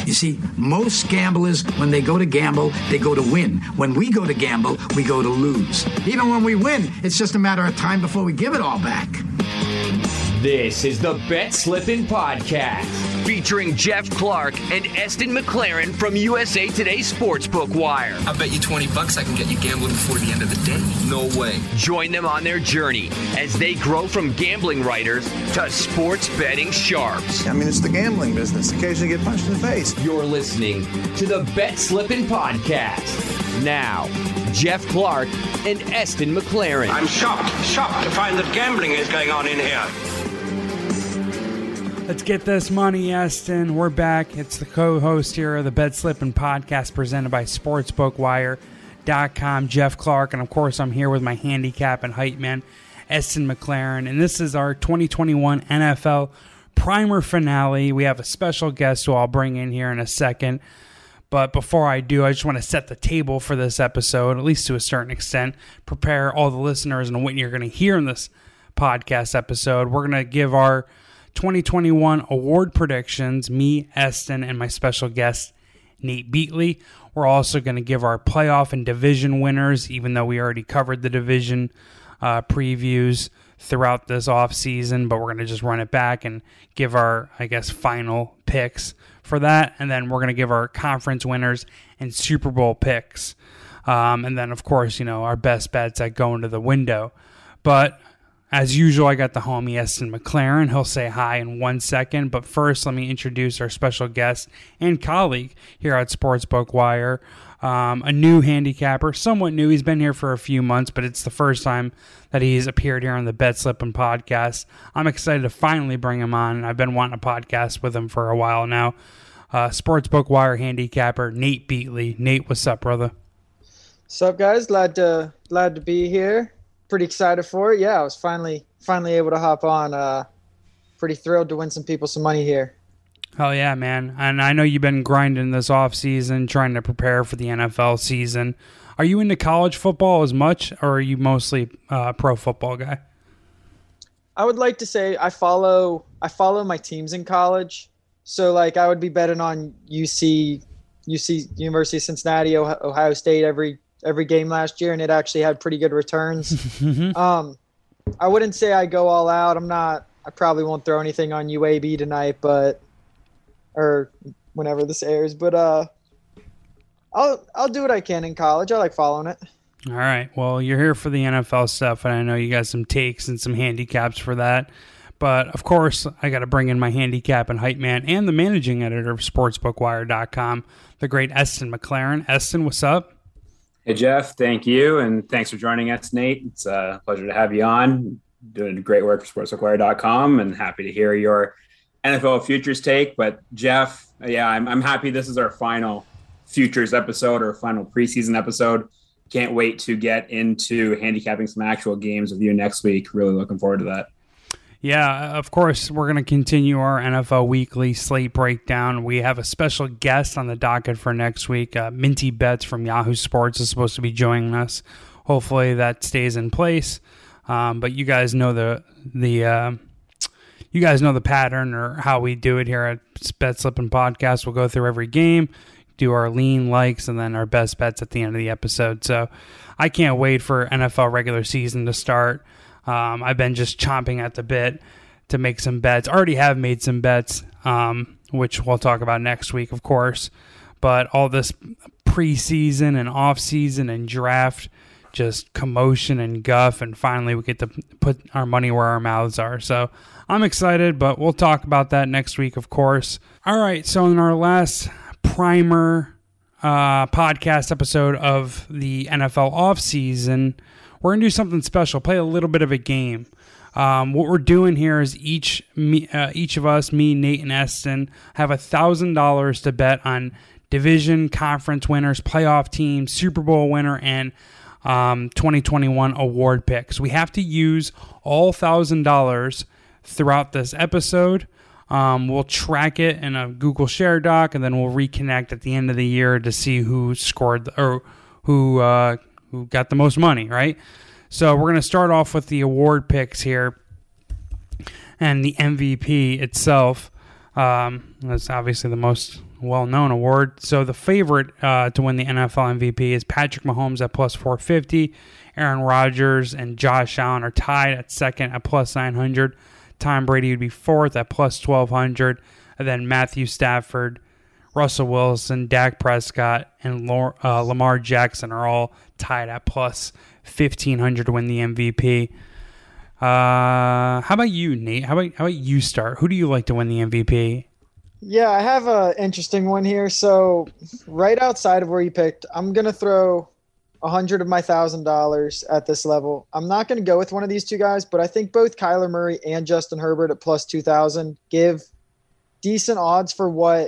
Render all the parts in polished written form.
You see, most gamblers, when they go to gamble, they go to win. When we go to gamble, we go to lose. Even when we win, it's just a matter of time before we give it all back. This is the Bet Slippin' Podcast, featuring Jeff Clark and Eston McLaren from USA Today Sportsbook Wire. I bet you $20 I can get you gambling before the end of the day. No way. Join them on their journey as they grow from gambling writers to sports betting sharps. I mean, it's the gambling business. Occasionally get punched in the face. You're listening to the Bet Slippin' Podcast. Now, Jeff Clark and Eston McLaren. I'm shocked to find that gambling is going on in here. Let's get this money, Eston. We're back. It's the co-host here of the Bet Slippin' Podcast presented by SportsbookWire.com, Jeff Clark. And, of course, I'm here with my handicap and hype man, Eston McLaren. And this is our 2021 NFL Primer Finale. We have a special guest who I'll bring in here in a second. But before I do, I just want to set the table for this episode, at least to a certain extent, prepare all the listeners and what you're going to hear in this podcast episode. We're going to give our 2021 award predictions, me, Eston, and my special guest, Nate Beatley. We're also going to give our playoff and division winners, even though we already covered the division previews throughout this offseason, but we're going to just run it back and give our, final picks for that. And then we're going to give our conference winners and Super Bowl picks. And then, of course, our best bets that go into the window. But as usual, I got the homie Eston McLaren. He'll say hi in 1 second. But first, let me introduce our special guest and colleague here at Sportsbook Wire, a new handicapper, somewhat new. He's been here for a few months, but it's the first time that he's appeared here on the Bet Slippin' Podcast. I'm excited to finally bring him on, and I've been wanting a podcast with him for a while now. Sportsbook Wire handicapper Nate Beatley. Nate, what's up, brother? What's up, guys? Glad to be here. Pretty excited for it. Yeah, I was finally able to hop on. Pretty thrilled to win some people some money here. Hell yeah, man. And I know you've been grinding this off season, trying to prepare for the NFL season. Are you into college football as much, or are you mostly pro football guy? I would like to say I follow my teams in college. So I would be betting on UC, University of Cincinnati, Ohio State every game last year, and it actually had pretty good returns. I wouldn't say I go all out. I probably won't throw anything on UAB tonight, or whenever this airs, but I'll do what I can in college. I like following it. All right. Well, you're here for the NFL stuff, and I know you got some takes and some handicaps for that. But, of course, I got to bring in my handicap and hype man and the managing editor of SportsbookWire.com, the great Eston McLaren. Eston, what's up? Hey, Jeff. Thank you, and thanks for joining us, Nate. It's a pleasure to have you on. Doing great work for SportsbookWire.com, and happy to hear your NFL futures take. But, Jeff, yeah, I'm happy this is our final futures episode or final preseason episode. Can't wait to get into handicapping some actual games with you next week. Really looking forward to that. Yeah, of course, we're going to continue our NFL Weekly slate breakdown. We have a special guest on the docket for next week. Minty Betts from Yahoo Sports is supposed to be joining us. Hopefully that stays in place. But you guys know the pattern or how we do it here at Bet Slippin' Podcast. We'll go through every game, do our lean likes, and then our best bets at the end of the episode. So I can't wait for NFL regular season to start. I've been just chomping at the bit to make some bets. Already have made some bets, which we'll talk about next week, of course. But all this preseason and offseason and draft, just commotion and guff, and finally we get to put our money where our mouths are. So I'm excited, but we'll talk about that next week, of course. All right, so in our last primer podcast episode of the NFL offseason, we're going to do something special, play a little bit of a game. What we're doing here is each of us, me, Nate, and Eston, have $1,000 to bet on division, conference winners, playoff teams, Super Bowl winner, and 2021 award picks. We have to use all $1,000 throughout this episode. We'll track it in a Google Share Doc, and then we'll reconnect at the end of the year to see who scored or who got the most money, right? So we're going to start off with the award picks here and the MVP itself. That's obviously the most well-known award. So the favorite to win the NFL MVP is Patrick Mahomes at plus 450. Aaron Rodgers and Josh Allen are tied at second at plus 900. Tom Brady would be fourth at plus 1,200. And then Matthew Stafford, Russell Wilson, Dak Prescott, and Lamar Jackson are all tied at plus 1,500 to win the MVP. How about you, Nate? How about you start? Who do you like to win the MVP? Yeah, I have an interesting one here. So right outside of where you picked, I'm going to throw $100 of my $1,000 at this level. I'm not going to go with one of these two guys, but I think both Kyler Murray and Justin Herbert at plus 2,000 give decent odds for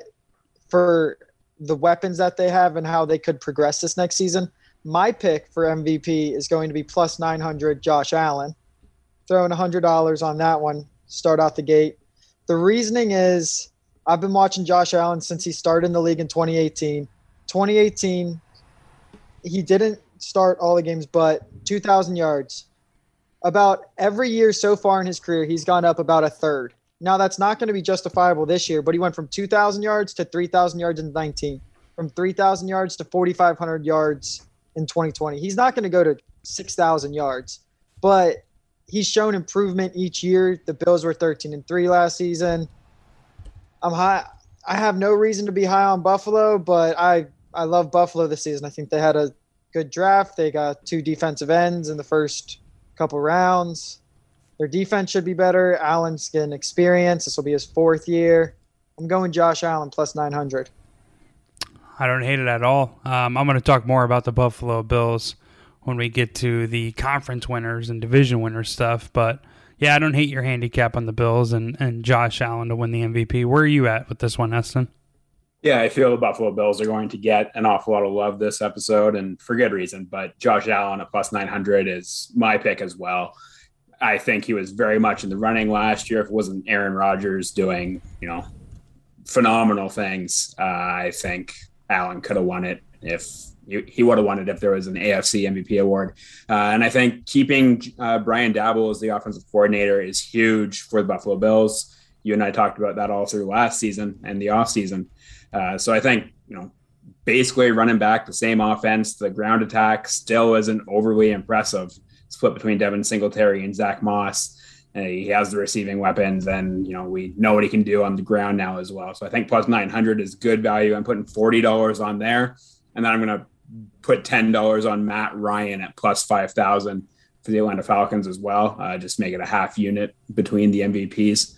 the weapons that they have and how they could progress this next season. My pick for MVP is going to be plus 900 Josh Allen. Throwing $100 on that one, start out the gate. The reasoning is I've been watching Josh Allen since he started in the league in 2018. 2018, he didn't start all the games, but 2,000 yards. About every year so far in his career, he's gone up about a third. Now, that's not going to be justifiable this year, but he went from 2,000 yards to 3,000 yards in 19, from 3,000 yards to 4,500 yards in 2020. He's not going to go to 6,000 yards, but he's shown improvement each year. The Bills were 13-3 last season. I'm high. I have no reason to be high on Buffalo, but I love Buffalo this season. I think they had a good draft. They got 2 defensive ends in the first couple rounds. Their defense should be better. Allen's getting experience. This will be his 4th year. I'm going Josh Allen plus 900. I don't hate it at all. I'm going to talk more about the Buffalo Bills when we get to the conference winners and division winners stuff. But, yeah, I don't hate your handicap on the Bills and Josh Allen to win the MVP. Where are you at with this one, Eston? Yeah, I feel the Buffalo Bills are going to get an awful lot of love this episode, and for good reason. But Josh Allen at plus 900 is my pick as well. I think he was very much in the running last year. If it wasn't Aaron Rodgers doing, phenomenal things, I think Allen could have won it if he would have won it if there was an AFC MVP award. And I think keeping Brian Daboll as the offensive coordinator is huge for the Buffalo Bills. You and I talked about that all through last season and the offseason. So I think, basically running back the same offense, the ground attack still isn't overly impressive. Split between Devin Singletary and Zach Moss. He has the receiving weapons, and we know what he can do on the ground now as well. So I think plus 900 is good value. I'm putting $40 on there, and then I'm going to put $10 on Matt Ryan at plus 5,000 for the Atlanta Falcons as well. Just make it a half unit between the MVPs.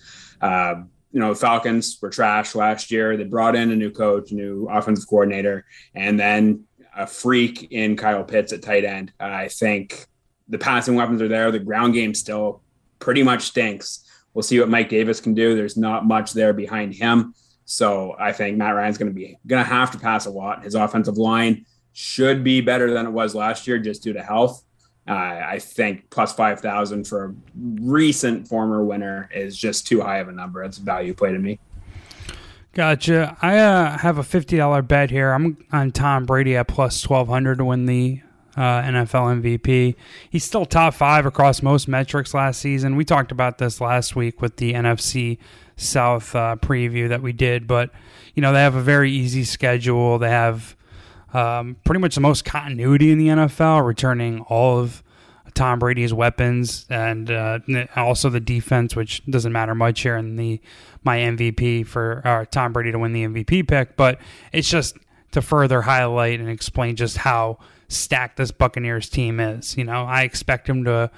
The Falcons were trash last year. They brought in a new coach, new offensive coordinator, and then a freak in Kyle Pitts at tight end. I think the passing weapons are there. The ground game still pretty much stinks. We'll see what Mike Davis can do. There's not much there behind him. So I think Matt Ryan's going to have to pass a lot. His offensive line should be better than it was last year just due to health. I think plus 5,000 for a recent former winner is just too high of a number. It's a value play to me. Gotcha. I have a $50 bet here. I'm on Tom Brady at plus 1,200 to win the NFL MVP. He's still top 5 across most metrics last season. We talked about this last week with the NFC South preview that we did, but they have a very easy schedule. They have pretty much the most continuity in the NFL, returning all of Tom Brady's weapons and also the defense, which doesn't matter much here in my MVP for Tom Brady to win the MVP pick, but it's just to further highlight and explain just how stacked this Buccaneers team is. I expect him to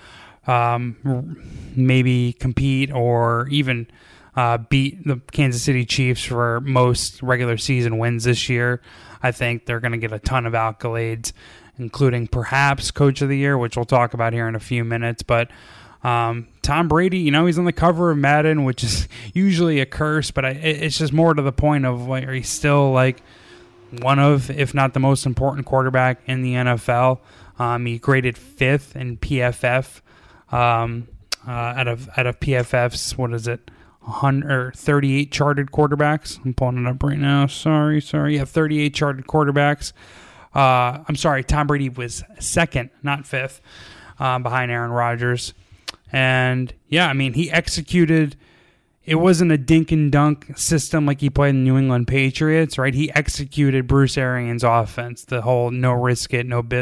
maybe compete or even beat the Kansas City Chiefs for most regular season wins this year. I think they're going to get a ton of accolades, including perhaps Coach of the Year, which we'll talk about here in a few minutes. But Tom Brady, he's on the cover of Madden, which is usually a curse, but it's just more to the point of he's still one of, if not the most important quarterback in the NFL. He graded 5th in PFF out of PFF's, what is it, 38 charted quarterbacks. I'm pulling it up right now. Sorry. Yeah, 38 charted quarterbacks. I'm sorry, Tom Brady was 2nd, not 5th, behind Aaron Rodgers. And, yeah, he executed it wasn't a dink and dunk system like he played in the New England Patriots, right? He executed Bruce Arians' offense, the whole no risk it, no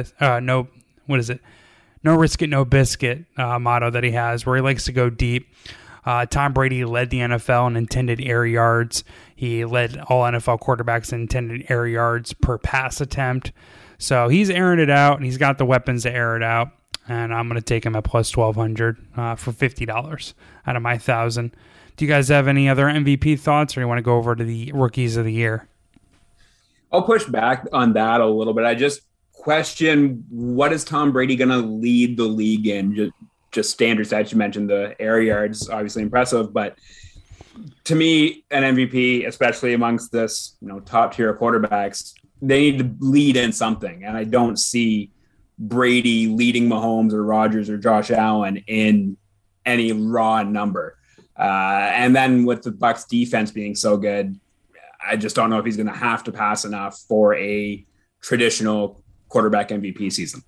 risk it, no biscuit motto that he has, where he likes to go deep. Tom Brady led the NFL in intended air yards. He led all NFL quarterbacks in intended air yards per pass attempt. So he's airing it out, and he's got the weapons to air it out. And I'm going to take him at plus 1,200 for $50 out of my 1,000. Do you guys have any other MVP thoughts, or you want to go over to the rookies of the year? I'll push back on that a little bit. I just question, what is Tom Brady going to lead the league in? Just standard stats. You mentioned the air yards, obviously impressive, but to me, an MVP, especially amongst this, top tier quarterbacks, they need to lead in something. And I don't see Brady leading Mahomes or Rodgers or Josh Allen in any raw number. And then with the Bucs defense being so good, I just don't know if he's going to have to pass enough for a traditional quarterback MVP season.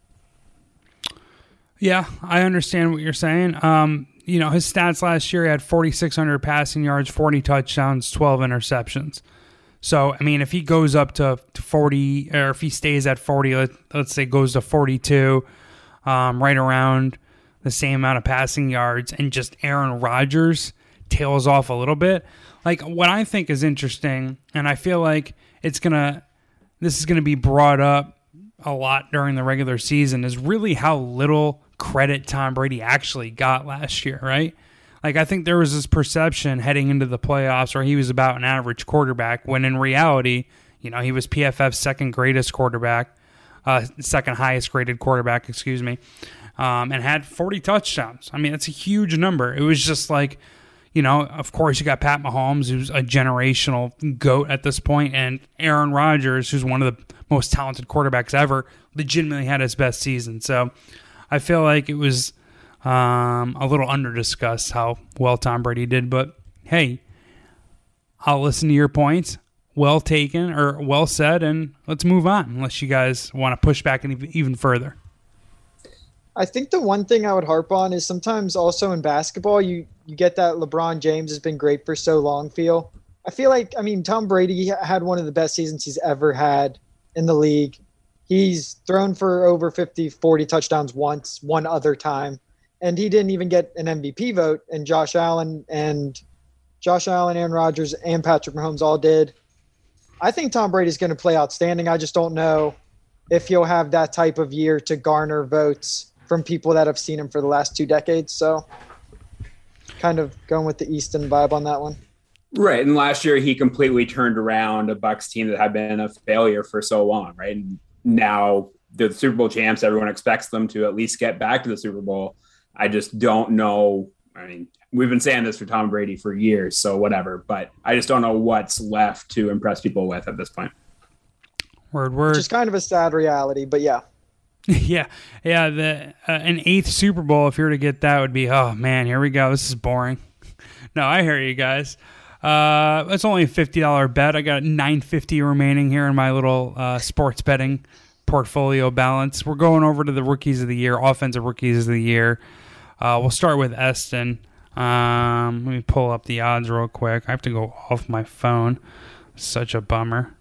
Yeah, I understand what you're saying. His stats last year, he had 4,600 passing yards, 40 touchdowns, 12 interceptions. So, I mean, if he goes up to 40, or if he stays at 40, let's say goes to 42, right around the same amount of passing yards, and just Aaron Rodgers tails off a little bit. Like, what I think is interesting, and I feel like this is going to be brought up a lot during the regular season, is really how little credit Tom Brady actually got last year, right? Like, I think there was this perception heading into the playoffs where he was about an average quarterback, when in reality, he was PFF's second highest graded quarterback, and had 40 touchdowns. I mean, that's a huge number. It was just like, of course you got Pat Mahomes, who's a generational GOAT at this point, and Aaron Rodgers, who's one of the most talented quarterbacks ever, legitimately had his best season. So I feel like it was a little under-discussed how well Tom Brady did. But, hey, I'll listen to your points. Well taken, or well said, and let's move on, unless you guys want to push back even further. I think the one thing I would harp on is sometimes also in basketball, you get that LeBron James has been great for so long feel. I feel like, Tom Brady had one of the best seasons he's ever had in the league. He's thrown for over 40 touchdowns one other time, and he didn't even get an MVP vote, and Josh Allen, Aaron Rodgers, and Patrick Mahomes all did. I think Tom Brady's going to play outstanding. I just don't know if he'll have that type of year to garner votes from people that have seen him for the last 2 decades. So kind of going with the Easton vibe on that one. Right. And last year he completely turned around a Bucs team that had been a failure for so long, right? And now they're the Super Bowl champs. Everyone expects them to at least get back to the Super Bowl. I just don't know. We've been saying this for Tom Brady for years, so whatever. But I just don't know what's left to impress people with at this point. Word. Which is kind of a sad reality, but yeah. Yeah. An 8th Super Bowl, if you were to get that, would be, oh man, here we go. This is boring. No, I hear you guys. It's only a $50 bet. I got $9.50 remaining here in my little sports betting portfolio balance. We're going over to the rookies of the year, offensive rookies of the year. We'll start with Eston. Let me pull up the odds real quick. I have to go off my phone. Such a bummer.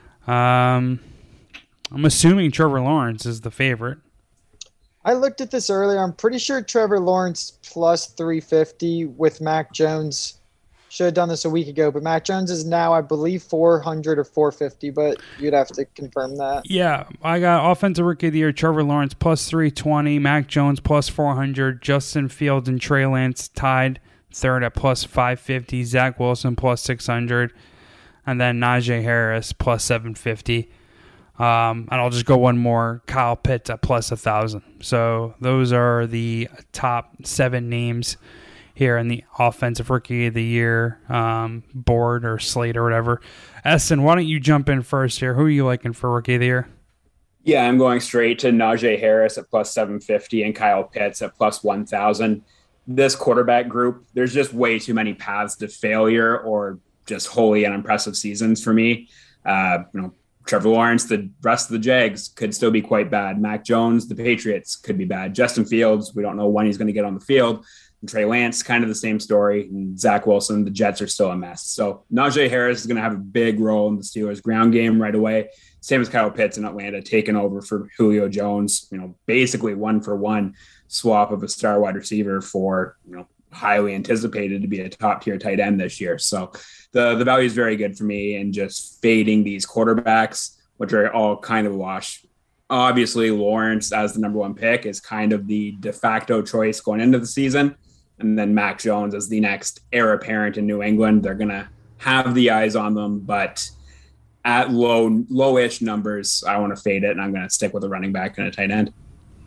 I'm assuming Trevor Lawrence is the favorite. I looked at this earlier. I'm pretty sure Trevor Lawrence plus 350 with Mac Jones. Should have done this a week ago, but Mac Jones is now, I believe, 400 or 450, but you'd have to confirm that. Yeah, I got Offensive Rookie of the Year, Trevor Lawrence plus 320, Mac Jones plus 400, Justin Fields and Trey Lance tied third at plus 550, Zach Wilson plus 600, and then Najee Harris plus 750. And I'll just go one more. Kyle Pitts at plus 1,000. So those are the top 7 names here in the Offensive Rookie of the Year board or slate or whatever. Eston, why don't you jump in first here? Who are you liking for Rookie of the Year? Yeah, I'm going straight to Najee Harris at plus 750 and Kyle Pitts at plus 1,000. This quarterback group, there's just way too many paths to failure or just wholly unimpressive seasons for me. Trevor Lawrence, the rest of the Jags could still be quite bad. Mac Jones, the Patriots could be bad. Justin Fields, we don't know when he's going to get on the field. Trey Lance, kind of the same story. And Zach Wilson, the Jets are still a mess. So Najee Harris is going to have a big role in the Steelers' ground game right away. Same as Kyle Pitts in Atlanta, taking over for Julio Jones, basically 1-for-1 swap of a star wide receiver for, highly anticipated to be a top tier tight end this year. So the value is very good for me, and just fading these quarterbacks, which are all kind of a wash. Obviously, Lawrence as the number one pick is kind of the de facto choice going into the season. And then Mac Jones as the next heir apparent in New England. They're going to have the eyes on them, but at lowish numbers, I want to fade it, and I'm going to stick with a running back and a tight end.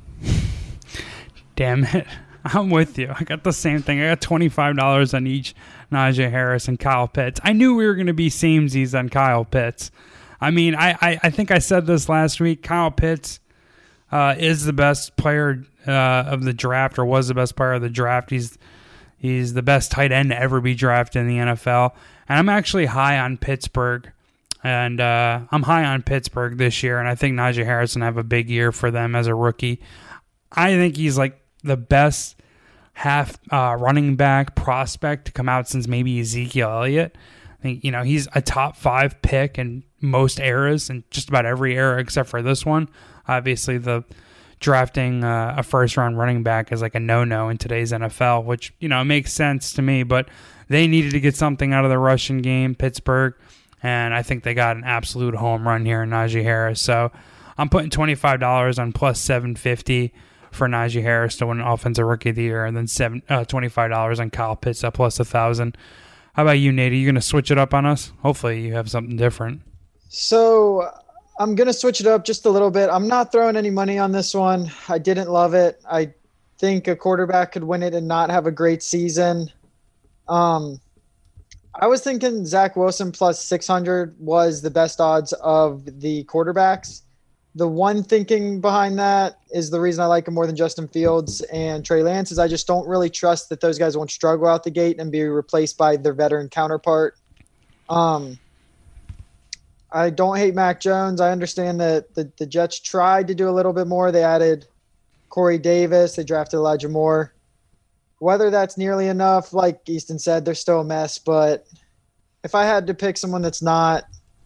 Damn it. I'm with you. I got the same thing. I got $25 on each Najee Harris and Kyle Pitts. I knew we were going to be samesies on Kyle Pitts. I mean, I think I said this last week. Kyle Pitts is the best player of the draft, or was the best player of the draft. He's the best tight end to ever be drafted in the NFL. And I'm actually high on Pittsburgh. And I'm high on Pittsburgh this year, and I think Najee Harris will have a big year for them as a rookie. I think he's like the best half running back prospect to come out since maybe Ezekiel Elliott. I think, he's a top 5 pick in most eras, and just about every era except for this one. Obviously, the drafting a first-round running back is like a no-no in today's NFL, which, makes sense to me. But they needed to get something out of the rushing game, Pittsburgh. And I think they got an absolute home run here in Najee Harris. So I'm putting $25 on plus 750 for Najee Harris to win Offensive Rookie of the Year, and then $25 on Kyle Pitts at plus 1,000. How about you, Nate? Are you going to switch it up on us? Hopefully you have something different. So I'm going to switch it up just a little bit. I'm not throwing any money on this one. I didn't love it. I think a quarterback could win it and not have a great season. I was thinking Zach Wilson plus 600 was the best odds of the quarterbacks. The one thinking behind that is the reason I like him more than Justin Fields and Trey Lance is I just don't really trust that those guys won't struggle out the gate and be replaced by their veteran counterpart. I don't hate Mac Jones. I understand that the Jets tried to do a little bit more. They added Corey Davis. They drafted Elijah Moore. Whether that's nearly enough, like Easton said, they're still a mess. But if I had to pick someone that's not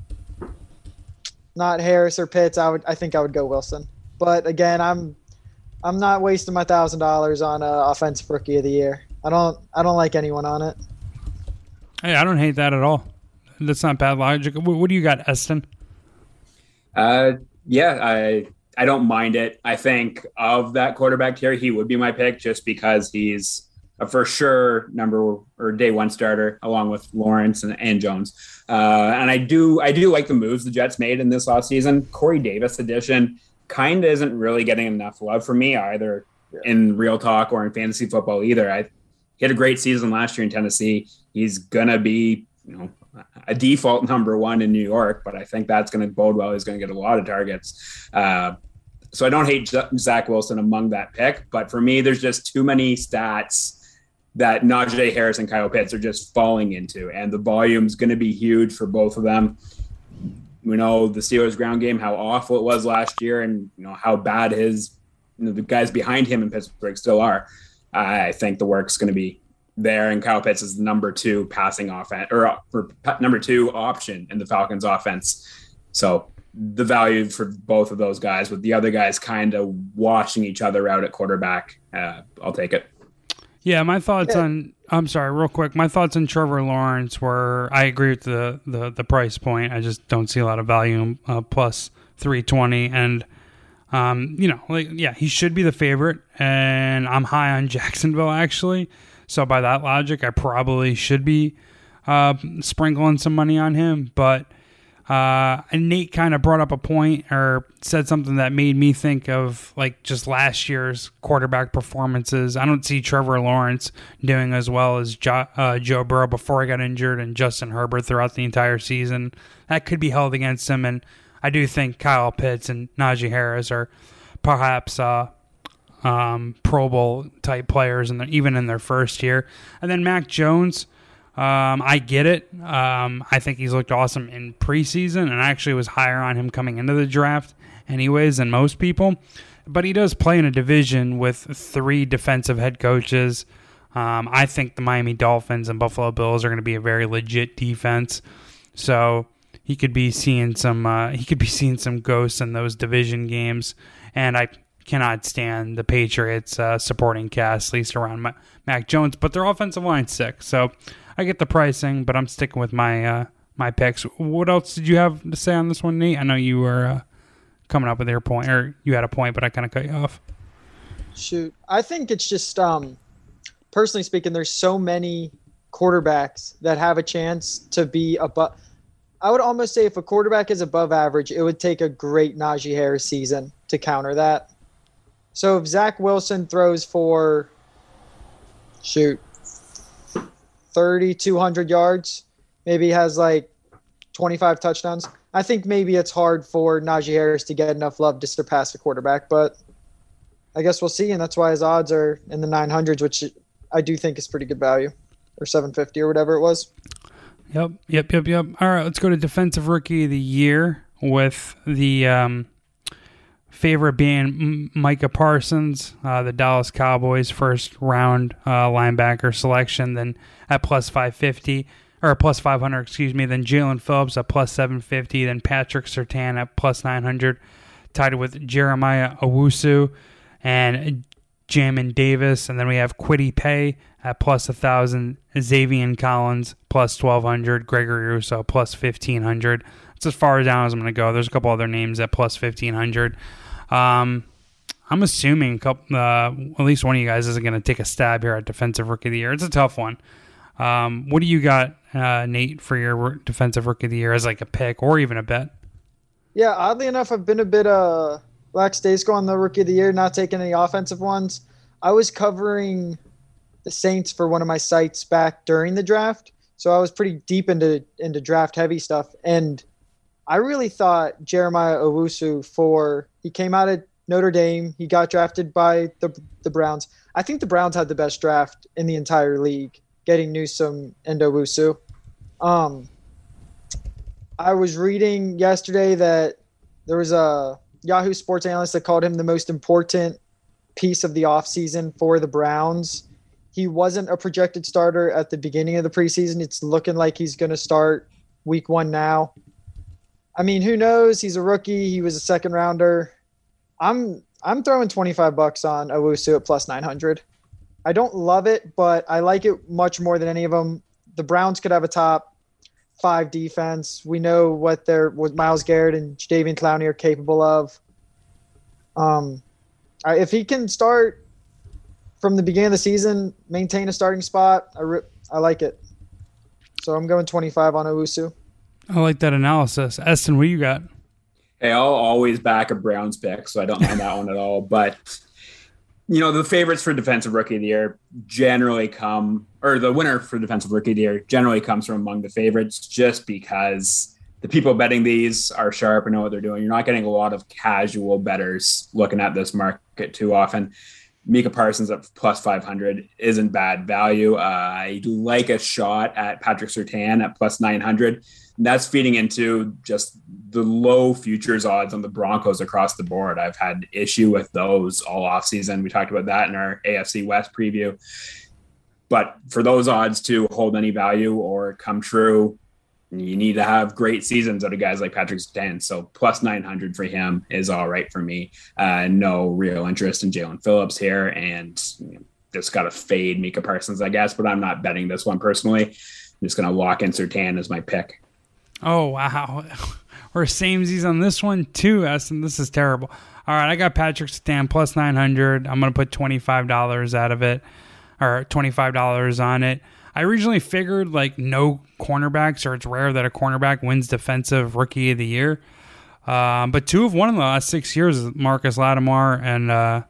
Harris or Pitts, I think I would go Wilson. But again, I'm not wasting my $1,000 on Offensive Rookie of the Year. I don't like anyone on it. Hey, I don't hate that at all. That's not bad logic. What do you got, Eston? Yeah, I don't mind it. I think of that quarterback tier, he would be my pick just because he's a for sure day one starter along with Lawrence and Jones. And I do like the moves the Jets made in this offseason. Corey Davis addition kind of isn't really getting enough love for me either in real talk or in fantasy football either. He had a great season last year in Tennessee. He's going to be, a default number one in New York, but I think that's going to bode well. He's going to get a lot of targets. So I don't hate Zach Wilson among that pick, but for me, there's just too many stats that Najee Harris and Kyle Pitts are just falling into, and the volume's going to be huge for both of them. We know the Steelers ground game, how awful it was last year, and how bad the guys behind him in Pittsburgh still are. I think the work's going to be there, and Kyle Pitts is the number 2 passing offense or number 2 option in the Falcons offense. So the value for both of those guys, with the other guys kind of washing each other out at quarterback, I'll take it. Yeah, my thoughts on – I'm sorry, real quick. My thoughts on Trevor Lawrence were I agree with the price point. I just don't see a lot of value plus 320. And, he should be the favorite. And I'm high on Jacksonville, actually. So by that logic, I probably should be sprinkling some money on him. But and Nate kind of brought up a point or said something that made me think of just last year's quarterback performances. I don't see Trevor Lawrence doing as well as Joe Burrow before he got injured and Justin Herbert throughout the entire season. That could be held against him. And I do think Kyle Pitts and Najee Harris are perhaps Pro Bowl type players, even in their first year. And then Mac Jones, I get it. I think he's looked awesome in preseason, and I actually was higher on him coming into the draft anyways than most people. But he does play in a division with 3 defensive head coaches. I think the Miami Dolphins and Buffalo Bills are going to be a very legit defense. So he could be seeing some ghosts in those division games. And I cannot stand the Patriots supporting cast, at least around Mac Jones. But their offensive line's sick, so I get the pricing, but I'm sticking with my picks. What else did you have to say on this one, Nate? I know you were coming up with your point, or you had a point, but I kind of cut you off. Shoot, I think it's just personally speaking, there's so many quarterbacks that have a chance to be above. I would almost say if a quarterback is above average, it would take a great Najee Harris season to counter that. So if Zach Wilson throws for, 3,200 yards, maybe he has like 25 touchdowns, I think maybe it's hard for Najee Harris to get enough love to surpass a quarterback, but I guess we'll see, and that's why his odds are in the 900s, which I do think is pretty good value, or 750 or whatever it was. Yep. All right, let's go to Defensive Rookie of the Year with the favorite being Micah Parsons, the Dallas Cowboys first round linebacker selection, then at plus 550 or plus 500, excuse me. Then Jalen Phillips at plus 750, then Patrick Surtain at plus 900, tied with Jeremiah Owusu and Jamin Davis, and then we have Kwity Paye at plus 1,000, Xavier Collins plus 1,200, Gregory Rousseau plus 1,500. That's as far down as I'm going to go. There's a couple other names at plus 1,500. I'm assuming at least one of you guys isn't going to take a stab here at Defensive Rookie of the Year. It's a tough one. What do you got, Nate, for your Defensive Rookie of the Year as like a pick or even a bet? Yeah, oddly enough, I've been a bit lackadaisical on the Rookie of the Year, not taking any offensive ones. I was covering the Saints for one of my sites back during the draft, so I was pretty deep into draft-heavy stuff, and I really thought Jeremiah Owusu he came out of Notre Dame. He got drafted by the Browns. I think the Browns had the best draft in the entire league, getting Newsome and Owusu. I was reading yesterday that there was a Yahoo Sports analyst that called him the most important piece of the offseason for the Browns. He wasn't a projected starter at the beginning of the preseason. It's looking like he's going to start week 1 now. I mean, who knows? He's a rookie. He was a second rounder. I'm throwing $25 on Owusu at plus 900. I don't love it, but I like it much more than any of them. The Browns could have a top 5 defense. We know what Myles Garrett and Jadeveon Clowney are capable of. If he can start from the beginning of the season, maintain a starting spot, I like it. So I'm going 25 on Owusu. I like that analysis. Eston, what do you got? Hey, I'll always back a Browns pick, so I don't mind that one at all. But, the favorites for Defensive Rookie of the Year generally the winner for Defensive Rookie of the Year generally comes from among the favorites, just because the people betting these are sharp and know what they're doing. You're not getting a lot of casual bettors looking at this market too often. Micah Parsons at plus 500 isn't bad value. I like a shot at Patrick Surtain at plus 900. That's feeding into just the low futures odds on the Broncos across the board. I've had issue with those all offseason. We talked about that in our AFC West preview. But for those odds to hold any value or come true, you need to have great seasons out of guys like Patrick Surtain. So plus 900 for him is all right for me. No real interest in Jalen Phillips here, and just got to fade Micah Parsons, I guess. But I'm not betting this one personally. I'm just going to lock in Surtain as my pick. Oh, wow. We're samesies on this one too, Eston. This is terrible. All right, I got Patrick Surtain plus 900. I'm going to put $25 out of it, or $25 on it. I originally figured like no cornerbacks, or it's rare that a cornerback wins Defensive Rookie of the Year. But 2 have won in the last 6 years, Marcus Lattimore and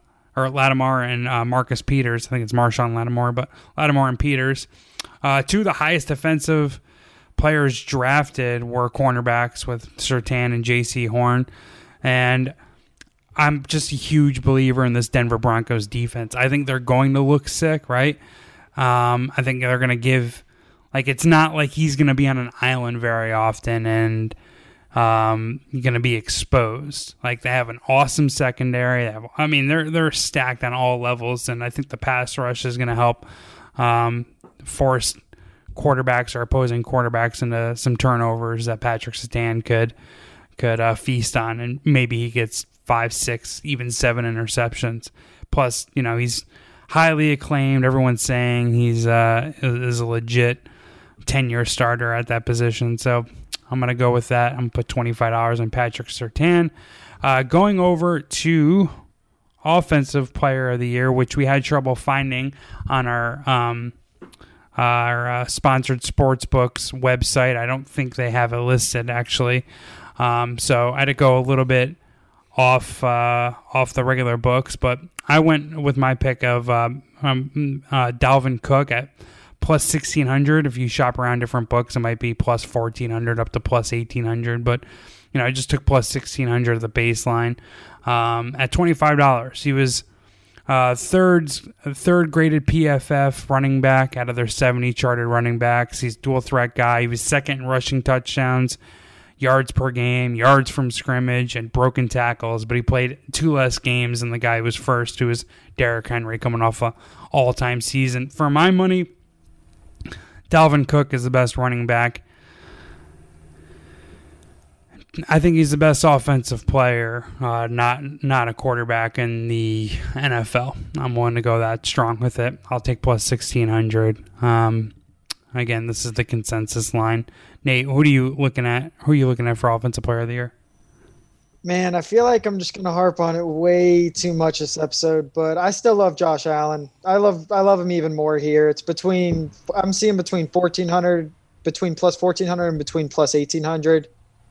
Marcus Peters. I think it's Marshawn Lattimore, but Lattimore and Peters. 2 of the highest defensive players drafted were cornerbacks with Surtain and J.C. Horn. And I'm just a huge believer in this Denver Broncos defense. I think they're going to look sick, right? I think they're going to give, it's not like he's going to be on an island very often and going to be exposed. They have an awesome secondary. They're stacked on all levels, and I think the pass rush is going to help forced quarterbacks or opposing quarterbacks into some turnovers that Patrick Surtain could feast on, and maybe he gets 5, 6, even 7 interceptions. Plus, he's highly acclaimed. Everyone's saying he's is a legit 10-year starter at that position. So I'm going to go with that. I'm going to put $25 on Patrick Surtain. Going over to Offensive Player of the Year, which we had trouble finding on our sponsored sportsbooks website. I don't think they have it listed, actually. So I had to go a little bit off the regular books, but I went with my pick of Dalvin Cook at plus 1,600. If you shop around different books, it might be plus 1,400 up to plus 1,800. But I just took plus 1,600 the baseline at $25. He was third graded PFF running back out of their 70 charted running backs. He's dual threat guy. He was second in rushing touchdowns, yards per game, yards from scrimmage, and broken tackles, but he played 2 less games than the guy who was first, who was Derrick Henry, coming off a all-time season. For my money, Dalvin Cook is the best running back. I think he's the best offensive player, not a quarterback in the NFL. I'm willing to go that strong with it. I'll take plus 1,600. Again, this is the consensus line. Nate, who are you looking at for Offensive Player of the Year? Man, I feel like I'm just going to harp on it way too much this episode, but I still love Josh Allen. I love him even more here. I'm seeing between 1,400, between plus 1,400 and between plus 1,800.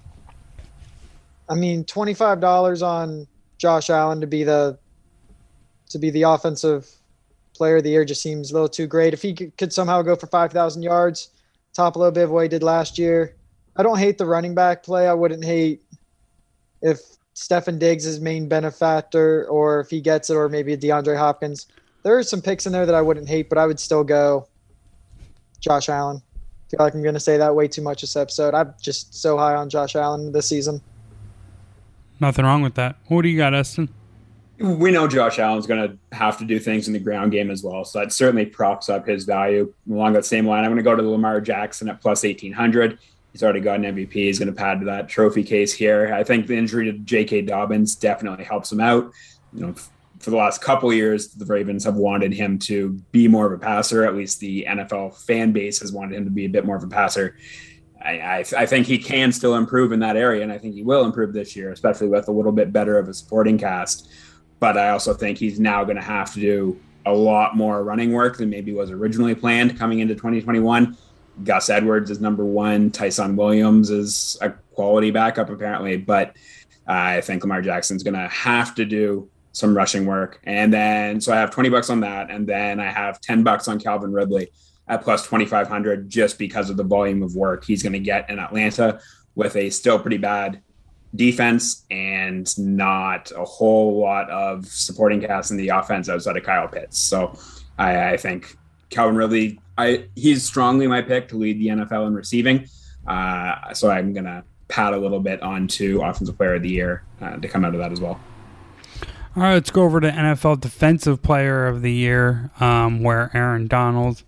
I mean, $25 on Josh Allen to be the Offensive Player of the Year just seems a little too great. If he could somehow go for 5,000 yards, top a little bit of what he did last year. I don't hate the running back play. I wouldn't hate if Stefon Diggs is main benefactor, or if he gets it, or maybe DeAndre Hopkins. There are some picks in there that I wouldn't hate, but I would still go Josh Allen. I feel like I'm going to say that way too much this episode. I'm just so high on Josh Allen this season. Nothing wrong with that. What do you got, Eston? We know Josh Allen's going to have to do things in the ground game as well, so that certainly props up his value. Along that same line, I'm going to go to Lamar Jackson at plus 1,800. He's already got an MVP. He's going to pad to that trophy case here. I think the injury to J.K. Dobbins definitely helps him out. For the last couple of years, the Ravens have wanted him to be more of a passer. At least the NFL fan base has wanted him to be a bit more of a passer. I think he can still improve in that area, and I think he will improve this year, especially with a little bit better of a supporting cast. But I also think he's now going to have to do a lot more running work than maybe was originally planned coming into 2021. Gus Edwards is number one. Tyson Williams is a quality backup, apparently. But I think Lamar Jackson's going to have to do some rushing work. And then, so I have $20 on that. And then I have $10 on Calvin Ridley at plus 2,500, just because of the volume of work he's going to get in Atlanta with a still pretty bad defense and not a whole lot of supporting cast in the offense outside of Kyle Pitts. So I think Calvin Ridley, he's strongly my pick to lead the NFL in receiving. So I'm going to pad a little bit onto Offensive Player of the Year to come out of that as well. All right, let's go over to NFL Defensive Player of the Year, where Aaron Donald,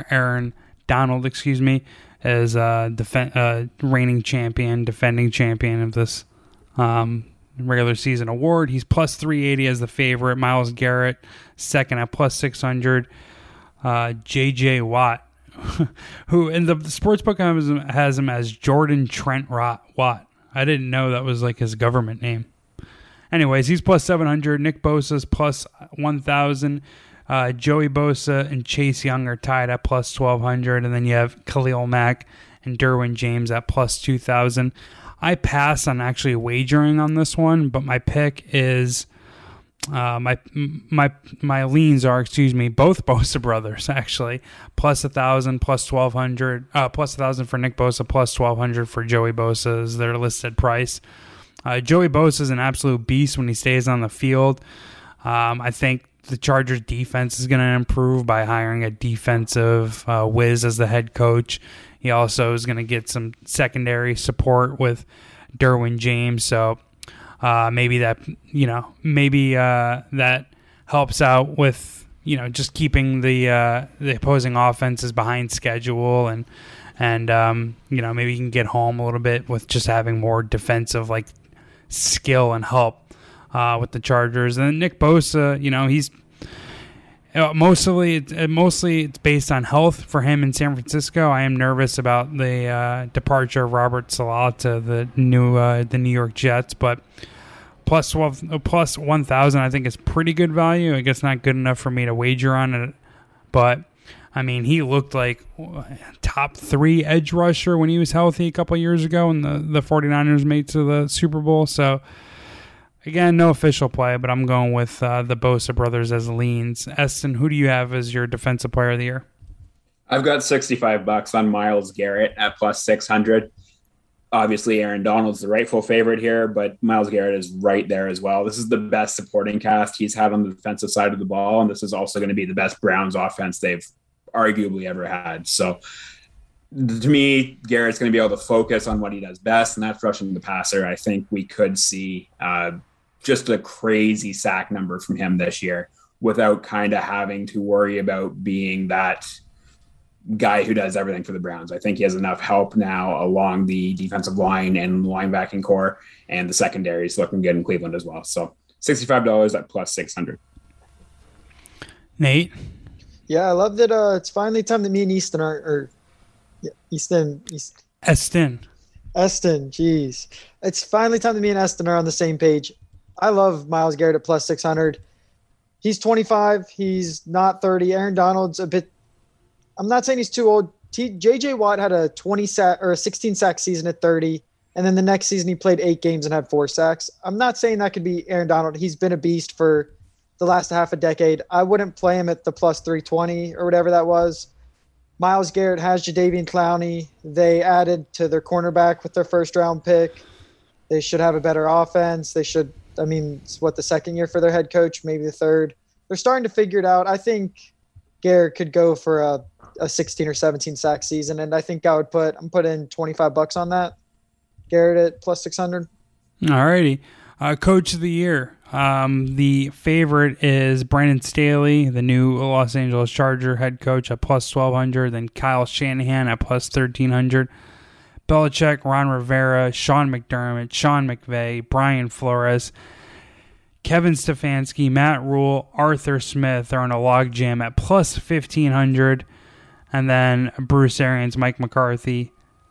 is reigning champion, defending champion of this regular season award. He's plus 380 as the favorite. Myles Garrett second at plus 600. J.J. Watt, who in the sportsbook has him as Jordan Trent Watt. I didn't know that was like his government name. Anyways, he's plus 700. Nick Bosa's plus 1,000. Joey Bosa and Chase Young are tied at plus 1,200. And then you have Khalil Mack and Derwin James at plus 2,000. I pass on actually wagering on this one, but my pick is my leans are, both Bosa brothers actually, plus 1,000, plus 1,200, plus 1,000 for Nick Bosa, plus 1,200 for Joey Bosa is their listed price. Joey Bosa is an absolute beast when he stays on the field. I think the Chargers defense is going to improve by hiring a defensive whiz as the head coach. He also is going to get some secondary support with Derwin James. So maybe that helps out with just keeping the opposing offenses behind schedule, and maybe you can get home a little bit with just having more defensive like skill and help with the Chargers. And Nick Bosa, he's mostly it's based on health for him in San Francisco. I am nervous about the departure of Robert Saleh to the New York Jets, but plus 1,000 I think is pretty good value. I guess not good enough for me to wager on it, but I mean, he looked like top 3 edge rusher when he was healthy a couple of years ago, and the 49ers made to the Super Bowl. So again, no official play, but I'm going with the Bosa brothers as leans. Eston, who do you have as your defensive player of the year? I've got $65 on Myles Garrett at plus 600. Obviously, Aaron Donald's the rightful favorite here, but Myles Garrett is right there as well. This is the best supporting cast he's had on the defensive side of the ball, and this is also going to be the best Browns offense they've arguably ever had. So to me, Garrett's going to be able to focus on what he does best, and that's rushing the passer. I think we could see just a crazy sack number from him this year without kind of having to worry about being that guy who does everything for the Browns. I think he has enough help now along the defensive line and linebacking core, and the secondary is looking good in Cleveland as well. So $65 at plus 600. Nate? Yeah, I love that it's finally time that me and Eston Eston, jeez. It's finally time that me and Eston are on the same page. I love Myles Garrett at plus 600. He's 25. He's not 30. Aaron Donald's a bit – I'm not saying he's too old. J.J. Watt had a 16 sack season at 30, and then the next season he played 8 games and had 4 sacks. I'm not saying that could be Aaron Donald. He's been a beast for the last half a decade. I wouldn't play him at the plus 320 or whatever that was. Myles Garrett has Jadeveon Clowney. They added to their cornerback with their first-round pick. They should have a better offense. They should – it's the second year for their head coach, maybe the third. They're starting to figure it out. I think Garrett could go for a 16 or 17 sack season, and I think I'm putting $25 on that. Garrett at plus 600. All righty. Coach of the year. The favorite is Brandon Staley, the new Los Angeles Charger head coach, at plus 1,200. Then Kyle Shanahan at plus 1,300. Belichick, Ron Rivera, Sean McDermott, Sean McVay, Brian Flores, Kevin Stefanski, Matt Rule, Arthur Smith are in a logjam at plus 1,500. And then Bruce Arians, Mike McCarthy,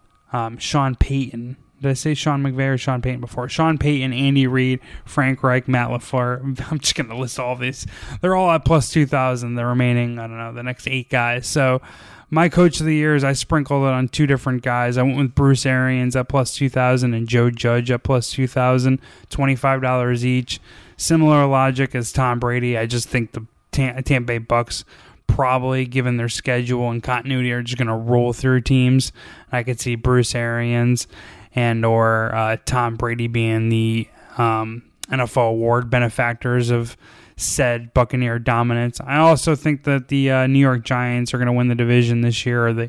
Sean Payton. Did I say Sean McVay or Sean Payton before? Sean Payton, Andy Reid, Frank Reich, Matt LaFleur. I'm just going to list all of these. They're all at plus 2,000. The remaining, the next 8 guys. So my coach of the year is I sprinkled it on 2 different guys. I went with Bruce Arians at plus 2,000 and Joe Judge at plus 2,000, $25 each. Similar logic as Tom Brady. I just think the Tampa Bay Bucks probably, given their schedule and continuity, are just going to roll through teams. I could see Bruce Arians and or Tom Brady being the NFL award benefactors of said Buccaneer dominance. I also think that the New York Giants are going to win the division this year. They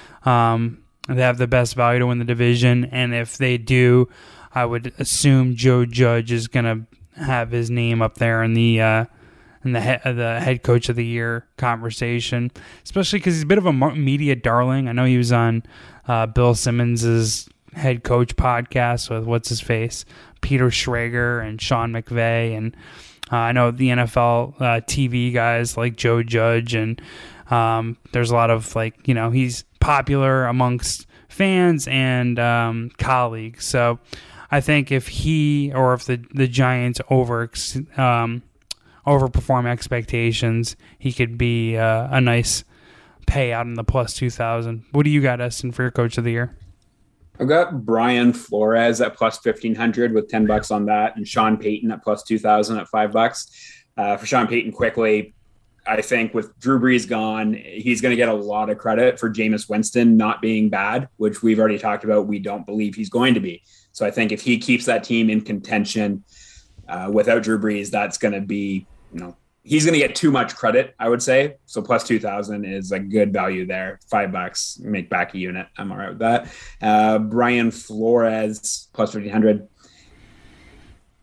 have the best value to win the division, and if they do, I would assume Joe Judge is going to have his name up there in the head coach of the year conversation, especially because he's a bit of a media darling. I know he was on Bill Simmons's head coach podcast with what's-his-face, Peter Schrager and Sean McVay, and I know the NFL TV guys like Joe Judge, and there's a lot of he's popular amongst fans and colleagues. So I think if he or if the Giants overperform expectations, he could be a nice payout in the plus 2,000. What do you got, Eston, for your coach of the year? I've got Brian Flores at plus 1,500 with $10 on that, and Sean Payton at plus 2,000 at $5. For Sean Payton, quickly, I think with Drew Brees gone, he's going to get a lot of credit for Jameis Winston not being bad, which we've already talked about. We don't believe he's going to be. So I think if he keeps that team in contention without Drew Brees, that's going to be, he's going to get too much credit, I would say. So plus 2,000 is a good value there. $5, make back a unit. I'm all right with that. Brian Flores, plus 1,500.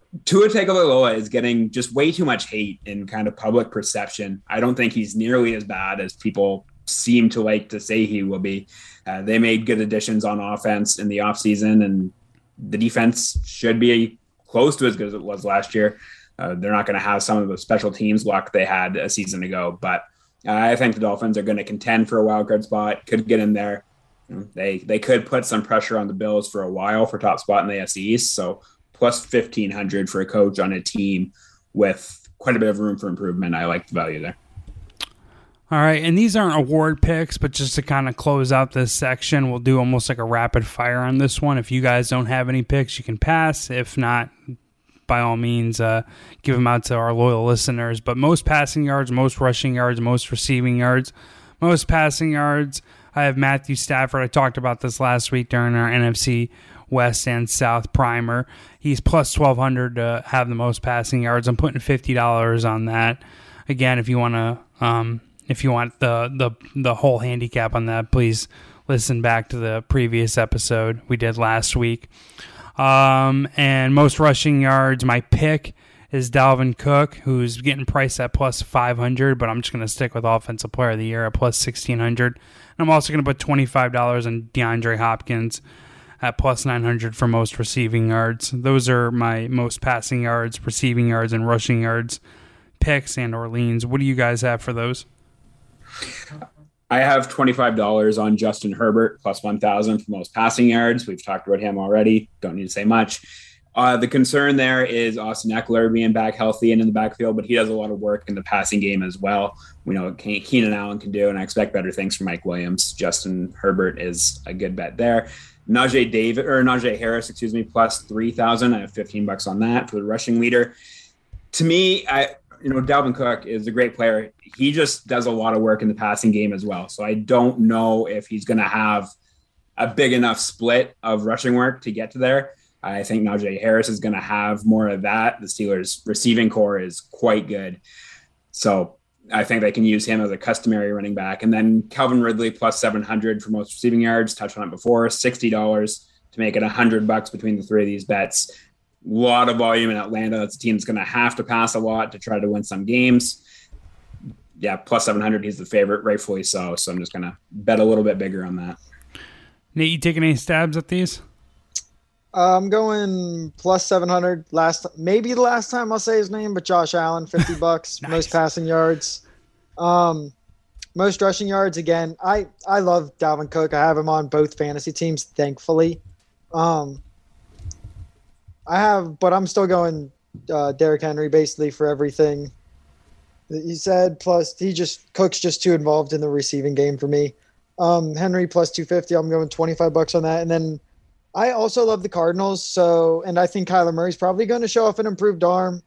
Tua Tagovailoa is getting just way too much hate in kind of public perception. I don't think he's nearly as bad as people seem to like to say he will be. They made good additions on offense in the offseason, and the defense should be close to as good as it was last year. They're not going to have some of the special teams luck they had a season ago, but I think the Dolphins are going to contend for a wild card spot, could get in there. They could put some pressure on the Bills for a while for top spot in the AFC East. So plus 1,500 for a coach on a team with quite a bit of room for improvement. I like the value there. All right, and these aren't award picks, but just to kind of close out this section, we'll do almost like a rapid fire on this one. If you guys don't have any picks, you can pass. If not, by all means, give them out to our loyal listeners. But most passing yards, most rushing yards, most receiving yards. Most passing yards, I have Matthew Stafford. I talked about this last week during our NFC West and South primer. He's plus 1,200 to have the most passing yards. I'm putting $50 on that. Again, if you want to, if you want the whole handicap on that, please listen back to the previous episode we did last week. And most rushing yards, my pick is Dalvin Cook, who's getting priced at plus 500, but I'm just going to stick with Offensive Player of the Year at plus 1,600. And I'm also going to put $25 on DeAndre Hopkins at plus 900 for most receiving yards. Those are my most passing yards, receiving yards, and rushing yards picks and Orleans. What do you guys have for those? I have $25 on Justin Herbert plus 1,000 for most passing yards. We've talked about him already. Don't need to say much. The concern there is Austin Eckler being back healthy and in the backfield, but he does a lot of work in the passing game as well. We know what Keenan Allen can do, and I expect better things from Mike Williams. Justin Herbert is a good bet there. Najee Harris, plus 3,000. I have $15 on that for the rushing leader. To me, Dalvin Cook is a great player. He just does a lot of work in the passing game as well. So I don't know if he's going to have a big enough split of rushing work to get to there. I think Najee Harris is going to have more of that. The Steelers' receiving core is quite good. So I think they can use him as a customary running back. And then Calvin Ridley plus 700 for most receiving yards. Touched on it before. $60 to make it $100 between the three of these bets. A lot of volume in Atlanta. That's a team that's going to have to pass a lot to try to win some games. Yeah, plus 700. He's the favorite, rightfully so. So I'm just going to bet a little bit bigger on that. Nate, you taking any stabs at these? I'm going plus 700. Maybe the last time I'll say his name, but Josh Allen, $50. Nice. Most passing yards. Most rushing yards. Again, I love Dalvin Cook. I have him on both fantasy teams, thankfully. But I'm still going Derrick Henry basically for everything that you said. Plus, Cook's just too involved in the receiving game for me. Henry plus 250. I'm going $25 on that, and then I also love the Cardinals. And I think Kyler Murray's probably going to show off an improved arm.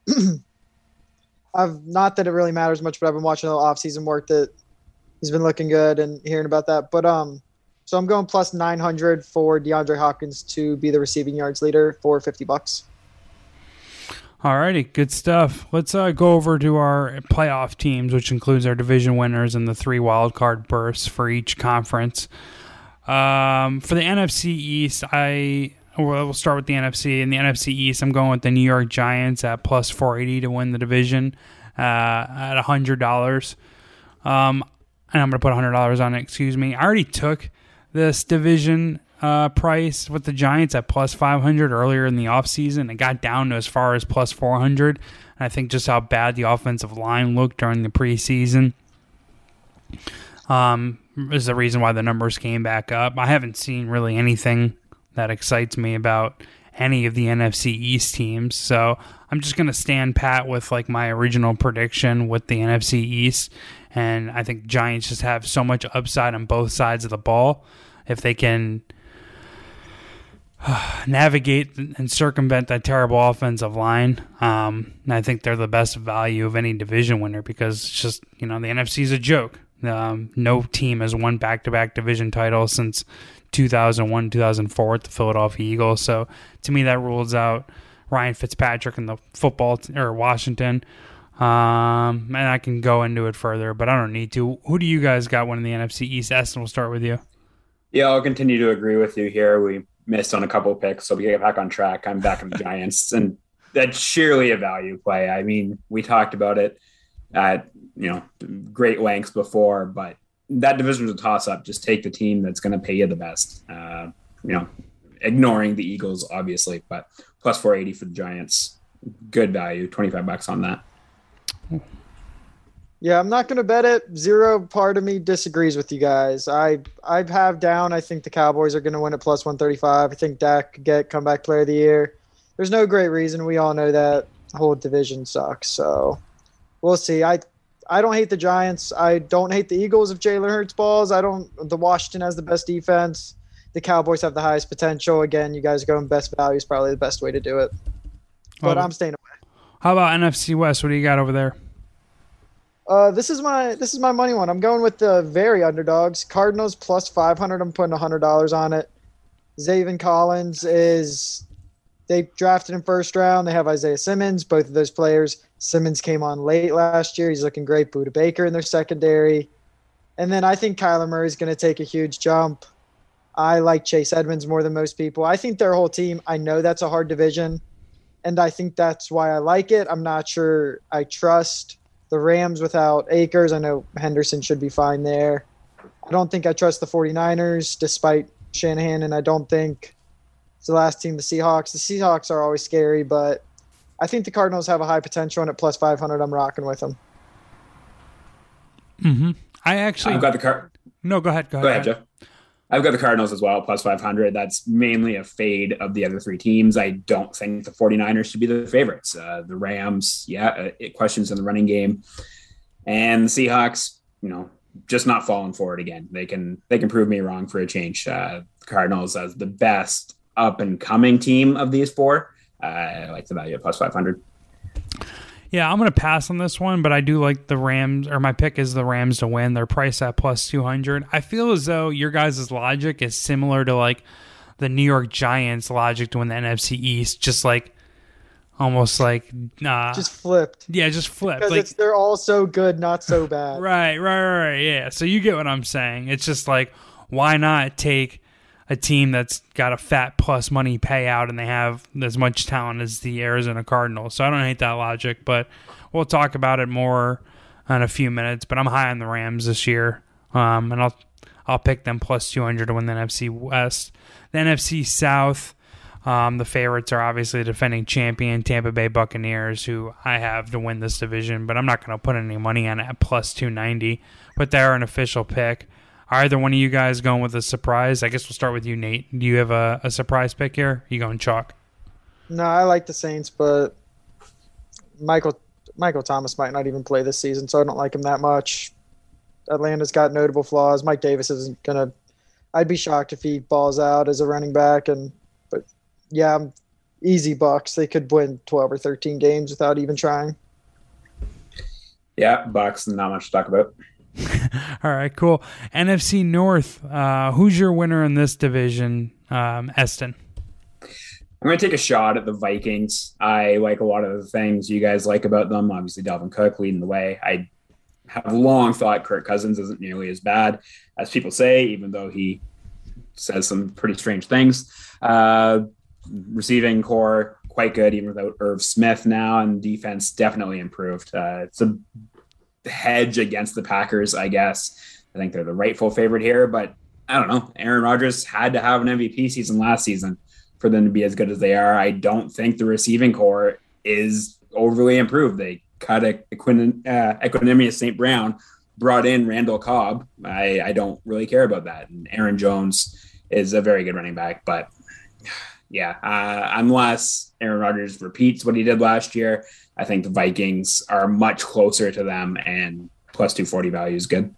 Not that it really matters much, but I've been watching the offseason work that he's been looking good and hearing about that. But so I'm going plus 900 for DeAndre Hopkins to be the receiving yards leader for $50. All righty, good stuff. Let's go over to our playoff teams, which includes our division winners and the 3 wild card berths for each conference. For the NFC East, we'll start with the NFC. In the NFC East, I'm going with the New York Giants at plus 480 to win the division at $100. And I'm going to put $100 on it, I already took this division price with the Giants at plus 500 earlier in the offseason. It got down to as far as plus 400. And I think just how bad the offensive line looked during the preseason is the reason why the numbers came back up. I haven't seen really anything that excites me about any of the NFC East teams, so I'm just going to stand pat with like my original prediction with the NFC East, and I think Giants just have so much upside on both sides of the ball. If they can navigate and circumvent that terrible offensive line, I think they're the best value of any division winner, because it's just, the NFC is a joke. No team has won back-to-back division titles since 2001, 2004 with the Philadelphia Eagles. So to me, that rules out Ryan Fitzpatrick and the Washington. And I can go into it further, but I don't need to. Who do you guys got winning the NFC East? Eston, we'll start with you. Yeah, I'll continue to agree with you here. We missed on a couple of picks, so we get back on track. I'm back on the Giants. And that's surely a value play. I mean, we talked about it at great lengths before, but that division is a toss-up. Just take the team that's going to pay you the best. Ignoring the Eagles, obviously, but plus 480 for the Giants, good value. $25 on that. Yeah, I'm not going to bet it. Zero part of me disagrees with you guys. I have down. I think the Cowboys are going to win at plus 135. I think Dak could get comeback player of the year. There's no great reason. We all know that the whole division sucks. So we'll see. I don't hate the Giants. I don't hate the Eagles if Jalen Hurts balls. The Washington has the best defense. The Cowboys have the highest potential. Again, you guys going best value is probably the best way to do it. But I'm staying away. How about NFC West? What do you got over there? This is my money one. I'm going with the very underdogs. Cardinals plus 500. I'm putting $100 on it. Zaven Collins they drafted in first round. They have Isaiah Simmons. Both of those players. Simmons came on late last year. He's looking great. Budda Baker in their secondary. And then I think Kyler Murray is going to take a huge jump. I like Chase Edmonds more than most people. I think their whole team, I know that's a hard division, and I think that's why I like it. I'm not sure I trust the Rams without Akers. I know Henderson should be fine there. I don't think I trust the 49ers despite Shanahan, and I don't think it's the last team, the Seahawks. The Seahawks are always scary, but I think the Cardinals have a high potential, and at plus 500, I'm rocking with them. Mm-hmm. I've got the No, go ahead. Go ahead, Jeff. I've got the Cardinals as well, plus 500. That's mainly a fade of the other three teams. I don't think the 49ers should be the favorites. The Rams, questions in the running game. And the Seahawks, just not falling for it again. They can prove me wrong for a change. The Cardinals as the best up-and-coming team of these four. I like the value at plus 500. Yeah, I'm going to pass on this one, but I do like the Rams, or my pick is the Rams to win. They're priced at plus 200. I feel as though your guys' logic is similar to like the New York Giants' logic to win the NFC East, just like almost like just flipped. Yeah, just flipped. Because they're all so good, not so bad. Right. Yeah, so you get what I'm saying. It's just like, why not take a team that's got a fat plus money payout and they have as much talent as the Arizona Cardinals. So I don't hate that logic, but we'll talk about it more in a few minutes. But I'm high on the Rams this year, and I'll pick them plus 200 to win the NFC West. The NFC South, the favorites are obviously the defending champion Tampa Bay Buccaneers, who I have to win this division, but I'm not going to put any money on it at plus 290. But they're an official pick. Are either one of you guys going with a surprise? I guess we'll start with you, Nate. Do you have a surprise pick here? Are you going chalk? No, I like the Saints, but Michael Thomas might not even play this season, so I don't like him that much. Atlanta's got notable flaws. Mike Davis isn't going to – I'd be shocked if he balls out as a running back. But, yeah, easy Bucks. They could win 12 or 13 games without even trying. Yeah, Bucks, not much to talk about. All right, cool. NFC North, who's your winner in this division, Eston? I'm going to take a shot at the Vikings. I like a lot of the things you guys like about them. Obviously, Dalvin Cook leading the way. I have long thought Kirk Cousins isn't nearly as bad as people say, even though he says some pretty strange things. Receiving core, quite good, even without Irv Smith now, and defense definitely improved. It's a hedge against the Packers, I guess. I think they're the rightful favorite here, but I don't know. Aaron Rodgers had to have an MVP season last season for them to be as good as they are. I don't think the receiving core is overly improved. They cut Equanimous St. Brown, brought in Randall Cobb. I don't really care about that. And Aaron Jones is a very good running back, but yeah, unless Aaron Rodgers repeats what he did last year, I think the Vikings are much closer to them, and plus 240 value is good.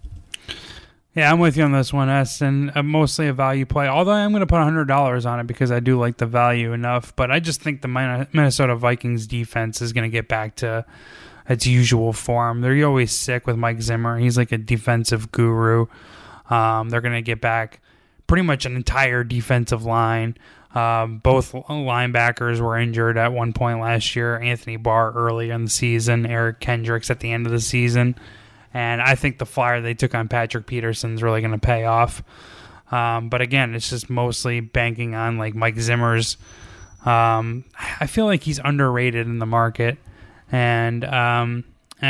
Yeah, I'm with you on this one, Eston. Mostly a value play, although I'm going to put $100 on it because I do like the value enough. But I just think the Minnesota Vikings defense is going to get back to its usual form. They're always sick with Mike Zimmer. He's like a defensive guru. They're going to get back pretty much an entire defensive line. Both linebackers were injured at one point last year. Anthony Barr early in the season, Eric Kendricks at the end of the season. And I think the flyer they took on Patrick Peterson is really going to pay off. But again, it's just mostly banking on like Mike Zimmer's I feel like he's underrated in the market, and I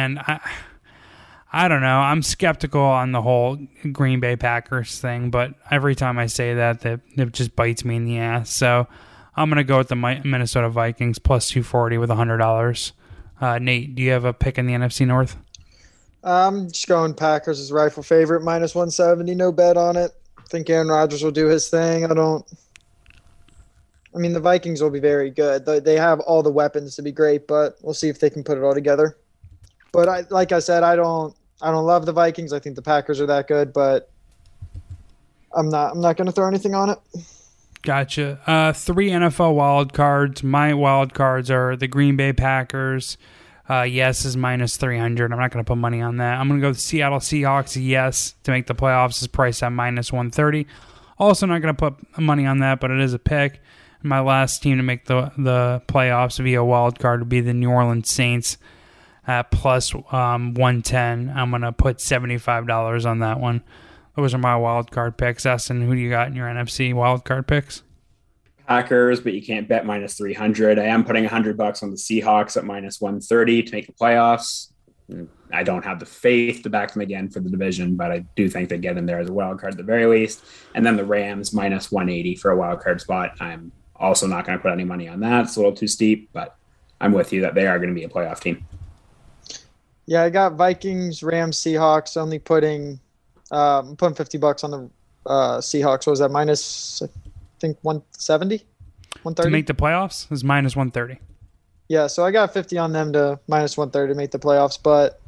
don't know. I'm skeptical on the whole Green Bay Packers thing, but every time I say that it just bites me in the ass. So I'm going to go with the Minnesota Vikings plus 240 with $100. Nate, do you have a pick in the NFC North? I'm just going Packers as rifle favorite, minus 170. No bet on it. I think Aaron Rodgers will do his thing. I mean, the Vikings will be very good. They have all the weapons to be great, but we'll see if they can put it all together. But like I said, I don't love the Vikings. I think the Packers are that good, but I'm not going to throw anything on it. Gotcha. 3 NFL wild cards. My wild cards are the Green Bay Packers. Yes is minus 300. I'm not going to put money on that. I'm going to go with Seattle Seahawks. Yes to make the playoffs is priced at minus 130. Also not going to put money on that, but it is a pick. And my last team to make the playoffs via wild card would be the New Orleans Saints at plus 110. I'm going to put $75 on that one. Those are my wild card picks. Eston, who do you got in your NFC wild card picks? Packers, but you can't bet minus 300. I am putting $100 on the Seahawks at minus 130 to make the playoffs. I don't have the faith to back them again for the division, but I do think they get in there as a wild card at the very least. And then the Rams minus 180 for a wild card spot. I'm also not going to put any money on that. It's a little too steep, but I'm with you that they are going to be a playoff team. Yeah, I got Vikings, Rams, Seahawks. Only putting $50 on the Seahawks. What was that? Minus, I think 170, 130 to make the playoffs is minus 130. Yeah, so I got 50 on them to minus 130 to make the playoffs. But,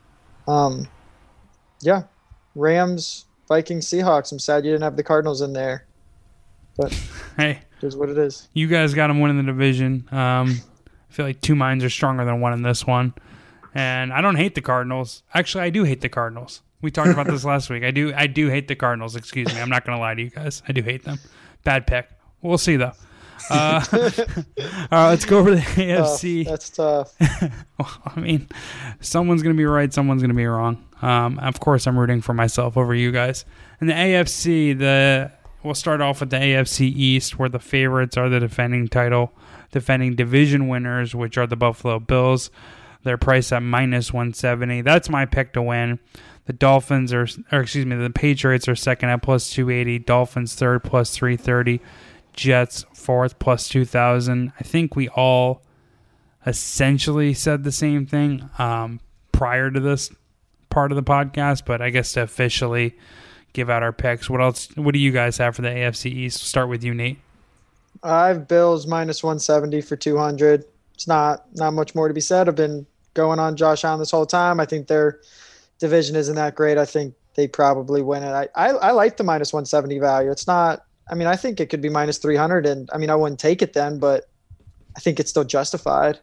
yeah, Rams, Vikings, Seahawks. I'm sad you didn't have the Cardinals in there. But hey, here's what it is. You guys got them winning the division. I feel like two minds are stronger than one in this one. And I don't hate the Cardinals. Actually, I do hate the Cardinals. We talked about this last week. I do hate the Cardinals. Excuse me. I'm not going to lie to you guys. I do hate them. Bad pick. We'll see, though. All right, let's go over the AFC. That's tough. Well, I mean, someone's going to be right, someone's going to be wrong. Of course, I'm rooting for myself over you guys. In the AFC, we'll start off with the AFC East, where the favorites are the defending division winners, which are the Buffalo Bills. They're priced at minus 170. That's my pick to win. The the Patriots are second at plus 280. Dolphins third plus 330. Jets fourth plus 2,000. I think we all essentially said the same thing prior to this part of the podcast, but I guess to officially give out our picks. What do you guys have for the AFC East? Start with you, Nate. I have Bills minus 170 for 200. It's not much more to be said. I've been going on Josh Allen this whole time. I think their division isn't that great. I think they probably win it. I like the minus 170 value. It's not, I mean, I think it could be minus 300, and I mean, I wouldn't take it then, but I think it's still justified.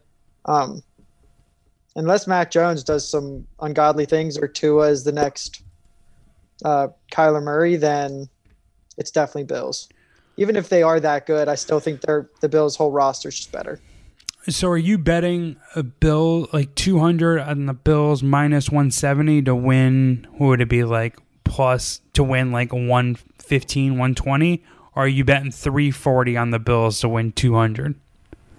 Unless Mac Jones does some ungodly things or Tua is the next Kyler Murray, then it's definitely Bills. Even if they are that good, I still think the Bills' whole roster is just better. So are you betting a Bill like 200 on the Bills minus 170 to win? What would it be like plus to win like 115, 120? Or are you betting 340 on the Bills to win 200? Does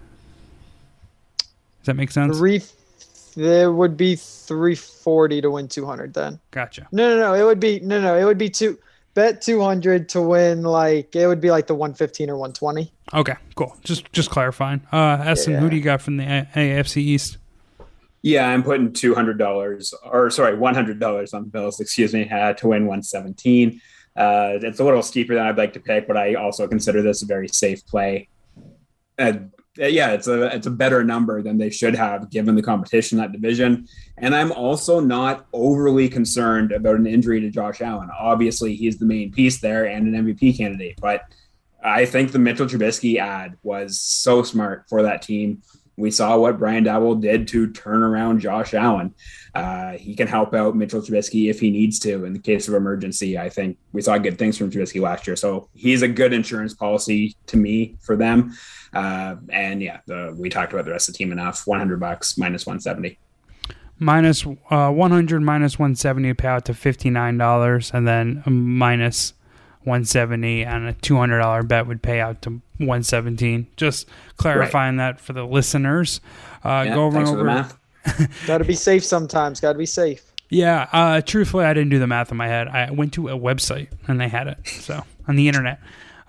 that make sense? There would be 340 to win 200 then. Gotcha. No. It would be bet 200 to win, like it would be like the 115 or 120. Okay, cool. Just clarifying. Essen, who do you got from the AFC East? Yeah, I'm putting $100 on the Bills, to win 117. It's a little steeper than I'd like to pick, but I also consider this a very safe play. It's a better number than they should have given the competition in that division. And I'm also not overly concerned about an injury to Josh Allen. Obviously, he's the main piece there and an MVP candidate, but I think the Mitchell Trubisky ad was so smart for that team. We saw what Brian Daboll did to turn around Josh Allen. He can help out Mitchell Trubisky if he needs to in the case of emergency. I think we saw good things from Trubisky last year. So he's a good insurance policy to me for them. We talked about the rest of the team enough. $100 minus 170. Minus 100 minus 170 pay out to $59, and then minus 170, and a $200 bet would pay out to 117. Just clarifying that for the listeners. Go over. Thanks for the math. Got to be safe sometimes. Got to be safe. Yeah. Truthfully, I didn't do the math in my head. I went to a website and they had it. So on the internet.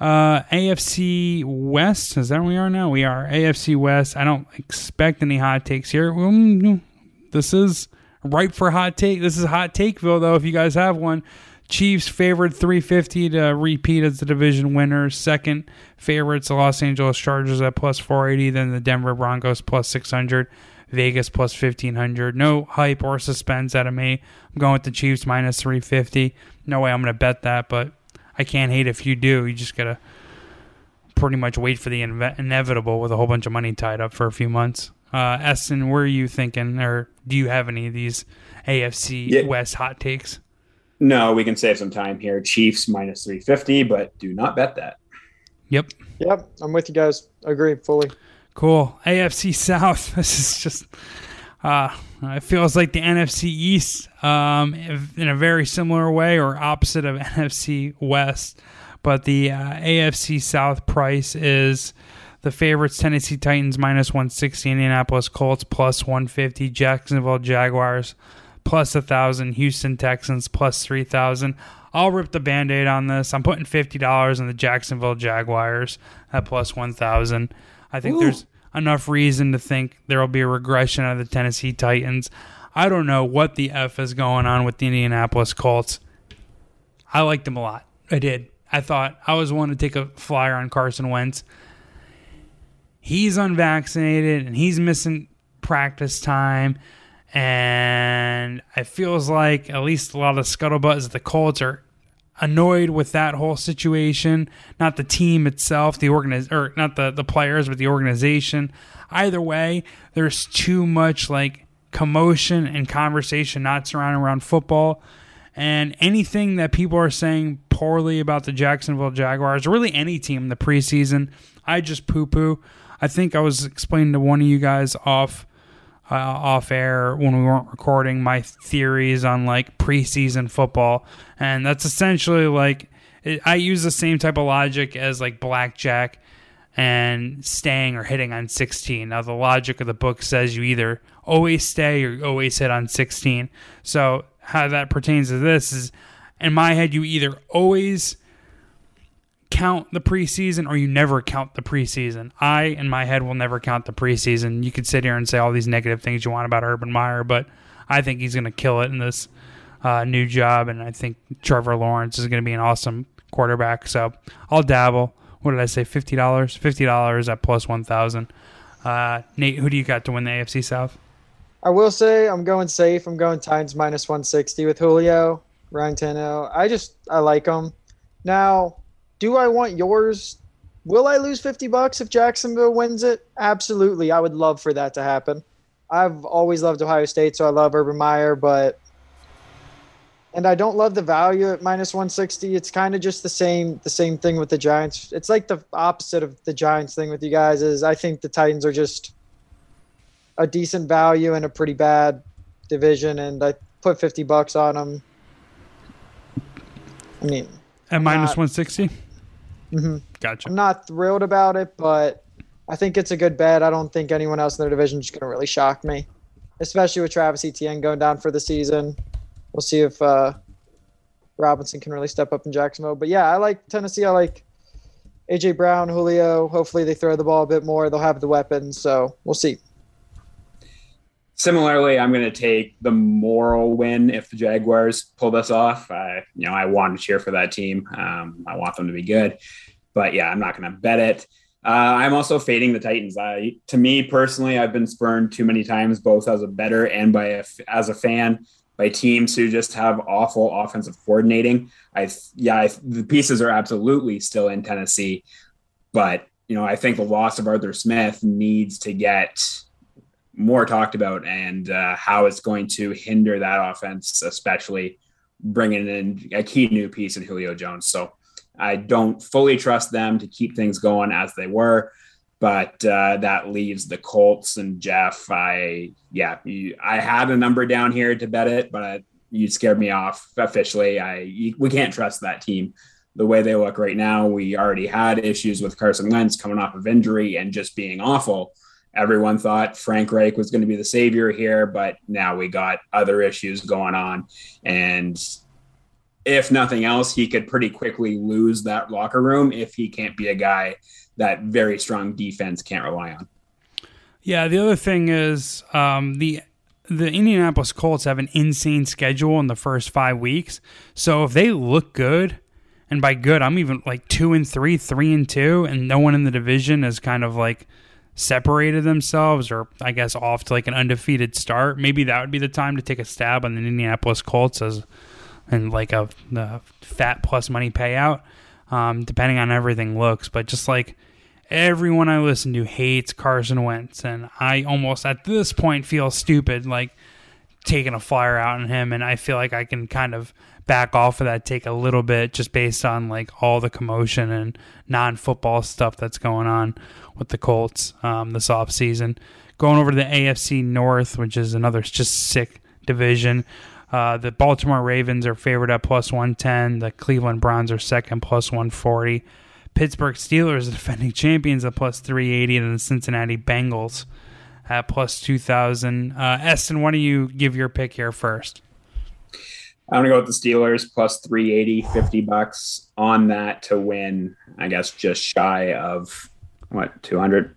AFC West, is that where we are now? We are AFC West. I don't expect any hot takes here. This is ripe for hot take. This is hot takeville, though, if you guys have one. Chiefs favored 350 to repeat as the division winners. Second favorites, the Los Angeles Chargers at plus 480. Then the Denver Broncos plus 600. Vegas plus 1,500. No hype or suspense out of me. I'm going with the Chiefs minus 350. No way I'm going to bet that, but I can't hate if you do. You just got to pretty much wait for the inevitable with a whole bunch of money tied up for a few months. Eston, where are you thinking, or do you have any of these AFC West hot takes? No, we can save some time here. Chiefs minus 350, but do not bet that. Yep, I'm with you guys. Agree fully. Cool. AFC South. This is just... it feels like the NFC East in a very similar way or opposite of NFC West. But the AFC South price is the favorites Tennessee Titans minus 160, Indianapolis Colts plus 150, Jacksonville Jaguars plus 1,000, Houston Texans plus 3,000. I'll rip the Band-Aid on this. I'm putting $50 on the Jacksonville Jaguars at plus 1,000. I think there's enough reason to think there will be a regression of the Tennessee Titans. I don't know what the F is going on with the Indianapolis Colts. I liked them a lot. I did. I thought I was one to take a flyer on Carson Wentz. He's unvaccinated and he's missing practice time. And it feels like at least a lot of scuttlebutt is the Colts are annoyed with that whole situation. Not the team itself, not the players, but the organization. Either way, there's too much like commotion and conversation not surrounding around football. And anything that people are saying poorly about the Jacksonville Jaguars, or really any team in the preseason, I just poo-poo. I think I was explaining to one of you guys off air when we weren't recording my theories on like preseason football, and that's essentially like I use the same type of logic as like blackjack and staying or hitting on 16. Now the logic of the book says you either always stay or you always hit on 16. So how that pertains to this is, in my head, you either always count the preseason or you never count the preseason. I, in my head, will never count the preseason. You could sit here and say all these negative things you want about Urban Meyer, but I think he's going to kill it in this new job, and I think Trevor Lawrence is going to be an awesome quarterback. So I'll dabble. What did I say, $50? $50 at plus 1,000. Nate, who do you got to win the AFC South? I will say I'm going safe. I'm going Titans minus 160 with Julio, Ryan Tannehill. I like them. Now, do I want yours? Will I lose $50 if Jacksonville wins it? Absolutely. I would love for that to happen. I've always loved Ohio State, so I love Urban Meyer, and I don't love the value at minus 160. It's kind of just the same thing with the Giants. It's like the opposite of the Giants thing with you guys is I think the Titans are just a decent value in a pretty bad division, and I put $50 on them. I mean, at minus 160? Mm-hmm. Gotcha. I'm not thrilled about it, but I think it's a good bet. I don't think anyone else in their division is going to really shock me, especially with Travis Etienne going down for the season. We'll see if Robinson can really step up in Jacksonville. But, yeah, I like Tennessee. I like A.J. Brown, Julio. Hopefully they throw the ball a bit more. They'll have the weapons, so we'll see. Similarly, I'm going to take the moral win if the Jaguars pull this off. I want to cheer for that team. I want them to be good. But, yeah, I'm not going to bet it. I'm also fading the Titans. To me, personally, I've been spurned too many times, both as a bettor and as a fan, by teams who just have awful offensive coordinating. The pieces are absolutely still in Tennessee. But, I think the loss of Arthur Smith needs to get more talked about, and how it's going to hinder that offense, especially bringing in a key new piece in Julio Jones. So I don't fully trust them to keep things going as they were, but that leaves the Colts and Jeff. I had a number down here to bet it, but you scared me off officially. We can't trust that team the way they look right now, we already had issues with Carson Wentz coming off of injury and just being awful. Everyone thought Frank Reich was going to be the savior here, but now we got other issues going on. And if nothing else, he could pretty quickly lose that locker room if he can't be a guy that very strong defense can't rely on. Yeah, the other thing is the Indianapolis Colts have an insane schedule in the first 5 weeks. So if they look good, and by good, I'm even like 2-3, 3-2, and no one in the division has kind of like separated themselves, or I guess off to like an undefeated start, maybe that would be the time to take a stab on the Indianapolis Colts and like a fat plus money payout, depending on how everything looks. But just like everyone I listen to hates Carson Wentz, and I almost at this point feel stupid like taking a flyer out on him, and I feel like I can kind of back off of that take a little bit just based on like all the commotion and non-football stuff that's going on with the Colts this offseason. Going over to the AFC North, which is another just sick division. The Baltimore Ravens are favored at plus 110. The Cleveland Browns are second, plus 140. Pittsburgh Steelers, defending champions, at plus 380, and the Cincinnati Bengals at plus 2,000. Eston, why don't you give your pick here first? I'm going to go with the Steelers, plus 380, $50 on that to win, I guess, just shy of, 200?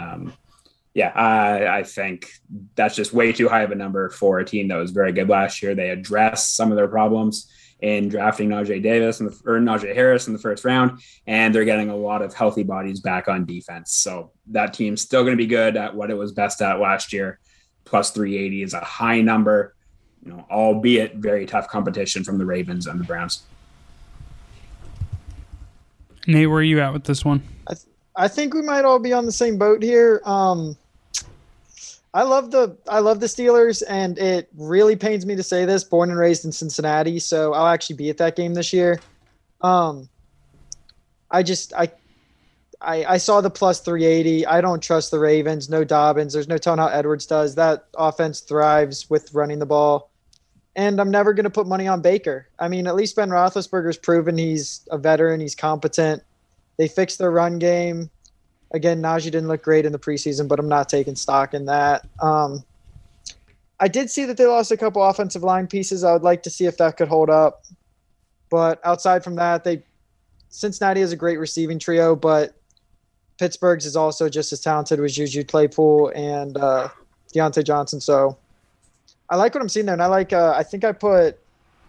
I think that's just way too high of a number for a team that was very good last year. They addressed some of their problems in drafting Najee Harris in the first round, and they're getting a lot of healthy bodies back on defense. So that team's still going to be good at what it was best at last year. Plus 380 is a high number, albeit very tough competition from the Ravens and the Browns. Nate, where are you at with this one? I think we might all be on the same boat here. I love the Steelers, and it really pains me to say this, born and raised in Cincinnati, so I'll actually be at that game this year. I saw the plus 380. I don't trust the Ravens. No Dobbins. There's no telling how Edwards does. That offense thrives with running the ball. And I'm never going to put money on Baker. I mean, at least Ben Roethlisberger's proven he's a veteran. He's competent. They fixed their run game. Again, Najee didn't look great in the preseason, but I'm not taking stock in that. I did see that they lost a couple offensive line pieces. I would like to see if that could hold up. But outside from that, Cincinnati has a great receiving trio, but Pittsburgh's is also just as talented with Juju Claypool and Deontay Johnson. So I like what I'm seeing there, and I like. I think I put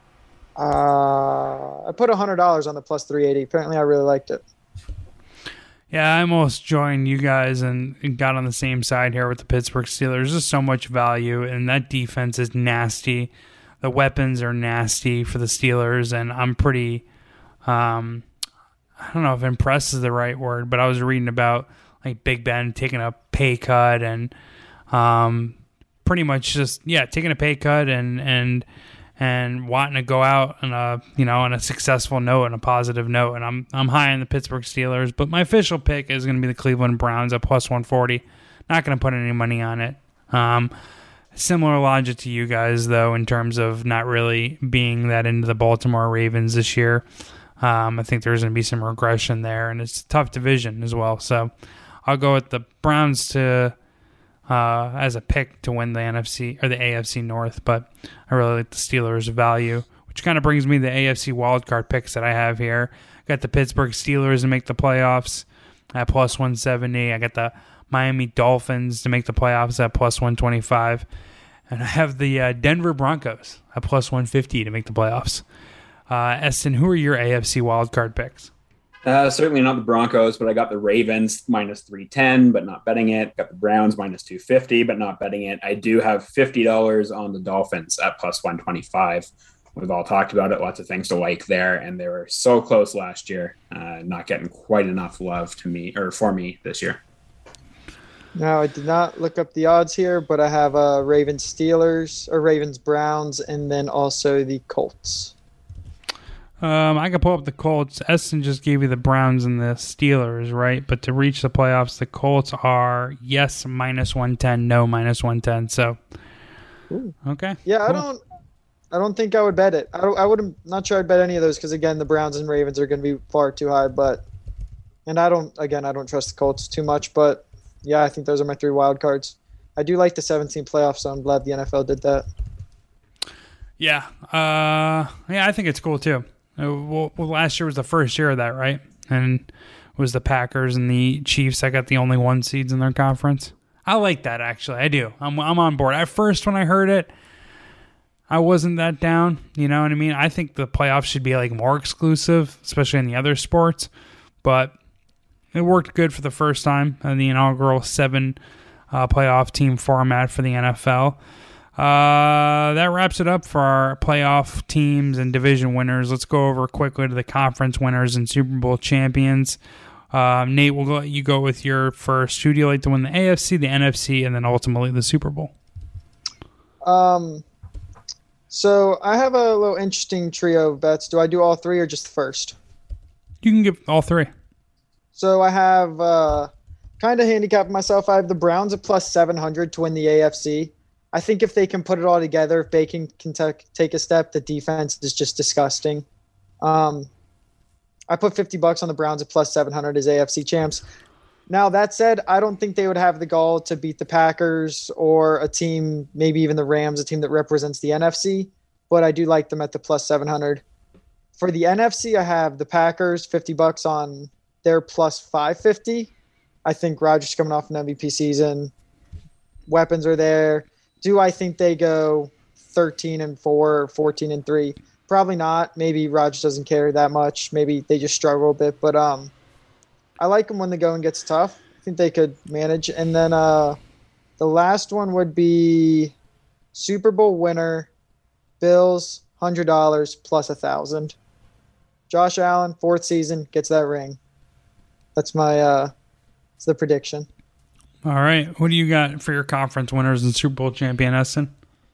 $100 on the plus 380. Apparently, I really liked it. Yeah, I almost joined you guys and got on the same side here with the Pittsburgh Steelers. There's just so much value, and that defense is nasty. The weapons are nasty for the Steelers, and I'm pretty, I don't know if impressed is the right word, but I was reading about like Big Ben taking a pay cut and pretty much just, taking a pay cut and wanting to go out on a successful note and a positive note. And I'm high on the Pittsburgh Steelers, but my official pick is going to be the Cleveland Browns at plus 140. Not going to put any money on it. Similar logic to you guys, though, in terms of not really being that into the Baltimore Ravens this year. I think there's going to be some regression there, and it's a tough division as well. So I'll go with the Browns as a pick to win the NFC or the AFC North, but I really like the Steelers' value, which kind of brings me to the AFC wildcard picks that I have here. Got the Pittsburgh Steelers to make the playoffs at plus 170. I got the Miami Dolphins to make the playoffs at plus 125. And I have the Denver Broncos at plus 150 to make the playoffs. Eston, who are your AFC wildcard picks? Certainly not the Broncos, but I got the Ravens minus 310, but not betting it. Got the Browns minus 250, but not betting it. I do have $50 on the Dolphins at plus 125. We've all talked about it. Lots of things to like there, and they were so close last year. Not getting quite enough love for me this year. No, I did not look up the odds here, but I have Ravens Steelers or Ravens Browns, and then also the Colts. I can pull up the Colts. Eston just gave you the Browns and the Steelers, right? But to reach the playoffs, the Colts are yes minus 110, no minus 110. So, okay. Yeah, cool. I don't think I would bet it. I wouldn't. Not sure I'd bet any of those because again, the Browns and Ravens are going to be far too high. And I don't trust the Colts too much. But yeah, I think those are my 3 wild cards. I do like the 17 playoffs, so I'm glad the NFL did that. Yeah, I think it's cool too. Well, last year was the first year of that, right? And it was the Packers and the Chiefs that got the only 1 seeds in their conference. I like that, actually. I do. I'm on board. At first, when I heard it, I wasn't that down. You know what I mean? I think the playoffs should be like more exclusive, especially in the other sports. But it worked good for the first time in the inaugural 7 playoff team format for the NFL. That wraps it up for our playoff teams and division winners. Let's go over quickly to the conference winners and Super Bowl champions. Nate, we'll let you go with your first. Who do you like to win the AFC, the NFC, and then ultimately the Super Bowl? So I have a little interesting trio of bets. Do I do all 3 or just the first? You can give all 3. So I have kind of handicapped myself. I have the Browns at plus 700 to win the AFC. I think if they can put it all together, if Bacon can take a step, the defense is just disgusting. I put $50 on the Browns at plus 700 as AFC champs. Now, that said, I don't think they would have the gall to beat the Packers or a team, maybe even the Rams, a team that represents the NFC, but I do like them at the plus 700. For the NFC, I have the Packers, $50 on their plus 550. I think Rodgers coming off an MVP season. Weapons are there. Do I think they go 13-4 or 14-3? Probably not. Maybe Rodgers doesn't care that much. Maybe they just struggle a bit. But I like them when the going gets tough. I think they could manage. And then the last one would be Super Bowl winner, Bills, $100 plus 1,000. Josh Allen, 4th season, gets that ring. That's my it's the prediction. All right. What do you got for your conference winners and Super Bowl champion, Eston?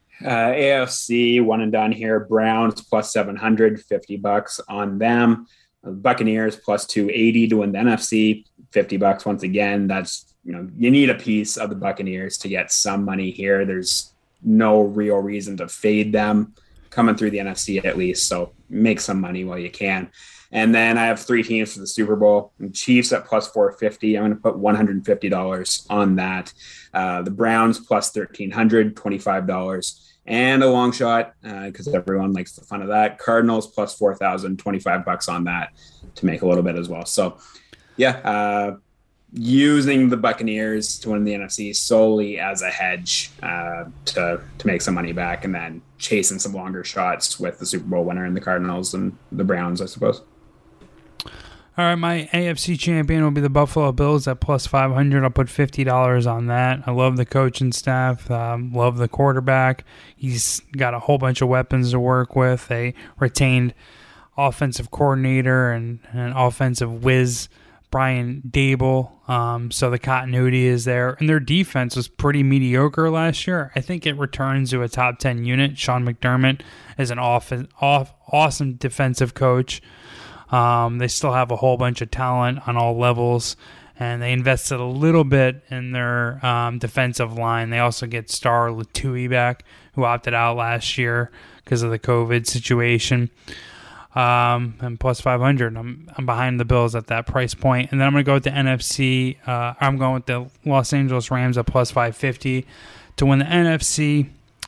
AFC, one and done here. Browns plus 700, $50 on them. Buccaneers plus 280 to win the NFC, $50 once again. That's, you need a piece of the Buccaneers to get some money here. There's no real reason to fade them coming through the NFC at least. So make some money while you can. And then I have 3 teams for the Super Bowl. Chiefs at plus 450. I'm going to put $150 on that. The Browns plus 1,300, $25. And a long shot, because everyone likes the fun of that. Cardinals plus 4,000, $25 on that to make a little bit as well. So, yeah, using the Buccaneers to win the NFC solely as a hedge to make some money back, and then chasing some longer shots with the Super Bowl winner and the Cardinals and the Browns, I suppose. All right, my AFC champion will be the Buffalo Bills at plus 500. I'll put $50 on that. I love the coaching staff. Love the quarterback. He's got a whole bunch of weapons to work with. They retained offensive coordinator and an offensive whiz, Brian Dable. So the continuity is there. And their defense was pretty mediocre last year. I think it returns to a top 10 unit. Sean McDermott is an awesome defensive coach. They still have a whole bunch of talent on all levels, and they invested a little bit in their defensive line. They also get star Latui back, who opted out last year because of the COVID situation. And plus 500. I'm behind the Bills at that price point. And then I'm going to go with the NFC. I'm going with the Los Angeles Rams at plus 550 to win the NFC.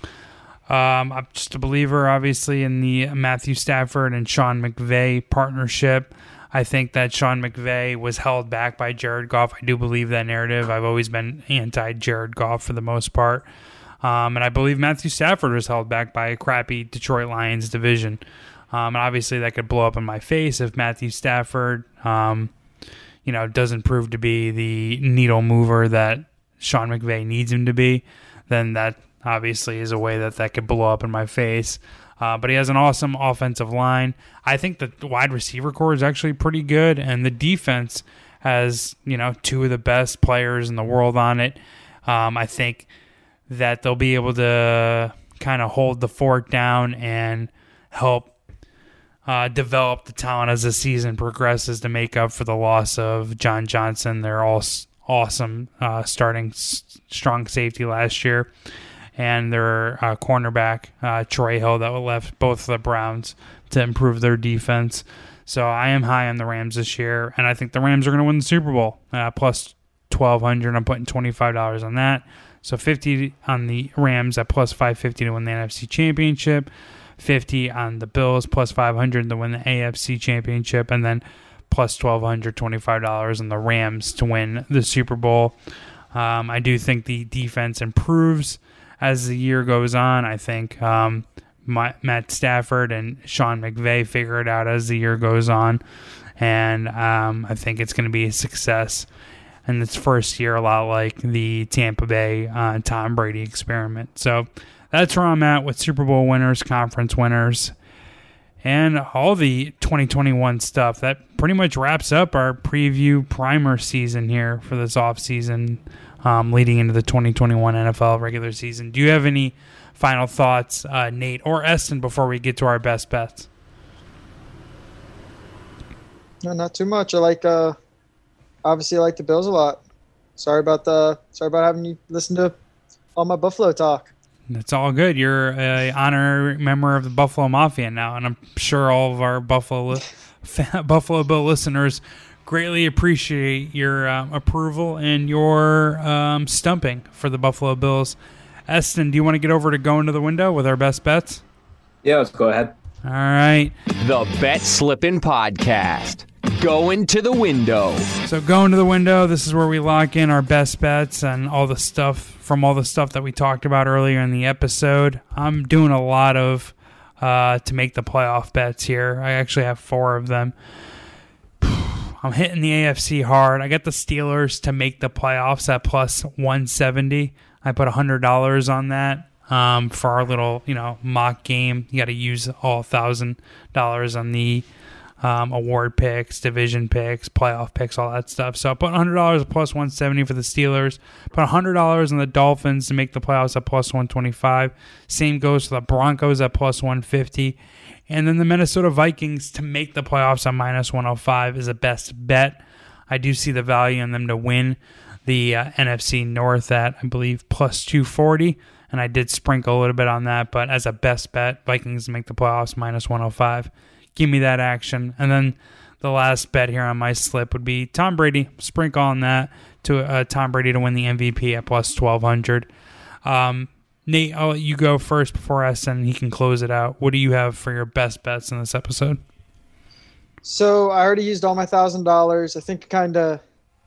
I'm just a believer, obviously, in the Matthew Stafford and Sean McVay partnership. I think that Sean McVay was held back by Jared Goff. I do believe that narrative. I've always been anti-Jared Goff for the most part. And I believe Matthew Stafford was held back by a crappy Detroit Lions division. And obviously that could blow up in my face if Matthew Stafford, doesn't prove to be the needle mover that Sean McVay needs him to be. Then that obviously is a way that could blow up in my face. But he has an awesome offensive line. I think the wide receiver core is actually pretty good, and the defense has, 2 of the best players in the world on it. I think that they'll be able to kind of hold the fort down and help develop the talent as the season progresses to make up for the loss of John Johnson. They're all awesome starting strong safety last year. and their cornerback, Troy Hill, that left both of the Browns to improve their defense. So I am high on the Rams this year, and I think the Rams are going to win the Super Bowl, plus 1,200. I'm putting $25 on that. So 50 on the Rams at plus 550 to win the NFC Championship, 50 on the Bills, plus 500 to win the AFC Championship, and then plus $1,225 on the Rams to win the Super Bowl. I do think the defense improves as the year goes on. I think Matt Stafford and Sean McVay figure it out as the year goes on, and I think it's going to be a success in its first year, a lot like the Tampa Bay Tom Brady experiment. So that's where I'm at with Super Bowl winners, conference winners, and all the 2021 stuff. That pretty much wraps up our preview primer season here for this offseason, leading into the 2021 NFL regular season. Do you have any final thoughts, Nate or Eston, before we get to our best bets? No, not too much. Obviously, I like the Bills a lot. Sorry about having you listen to all my Buffalo talk. It's all good. You're an honorary member of the Buffalo Mafia now, and I'm sure all of our Buffalo Bill listeners greatly appreciate your approval and your stumping for the Buffalo Bills. Eston, do you want to get over to Going to the Window with our best bets? Yeah, let's go ahead. All right. The Bet Slippin' Podcast. Going to the window. So Going to the Window, this is where we lock in our best bets and all the stuff that we talked about earlier in the episode. I'm doing a lot of to make the playoff bets here. I actually have 4 of them. I'm hitting the AFC hard. I got the Steelers to make the playoffs at plus 170. I put $100 on that for our little, mock game. You got to use all $1,000 on the award picks, division picks, playoff picks, all that stuff. So I put $100 at plus 170 for the Steelers. Put $100 on the Dolphins to make the playoffs at plus 125. Same goes for the Broncos at plus 150. And then the Minnesota Vikings to make the playoffs at minus 105 is the best bet. I do see the value in them to win the NFC North at, I believe, plus 240. And I did sprinkle a little bit on that. But as a best bet, Vikings to make the playoffs minus 105. Give me that action. And then the last bet here on my slip would be Tom Brady. Sprinkle on that to Tom Brady to win the MVP at plus 1,200. Nate, I'll let you go first before us, and he can close it out. What do you have for your best bets in this episode? So I already used all my $1,000. I think I kind of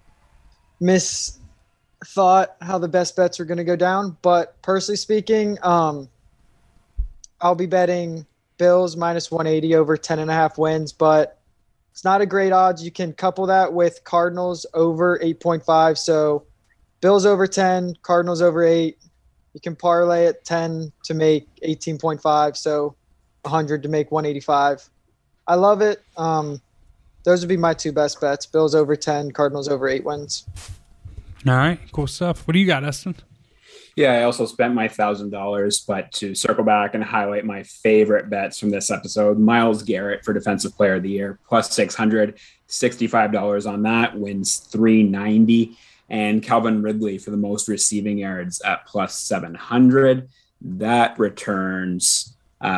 misthought how the best bets are going to go down. But personally speaking, I'll be betting Bills minus 180 over 10.5 wins, but it's not a great odds. You can couple that with Cardinals over 8.5. So Bills over 10, Cardinals over 8. You can parlay at 10 to make 18.5. So 100 to make 185. I love it. Those would be my 2 best bets. Bills over 10, Cardinals over 8 wins. All right, cool stuff. What do you got, Eston? Yeah, I also spent my $1,000, but to circle back and highlight my favorite bets from this episode, Myles Garrett for Defensive Player of the Year, plus 600, $65 on that, wins 390. And Calvin Ridley for the most receiving yards at plus 700. That returns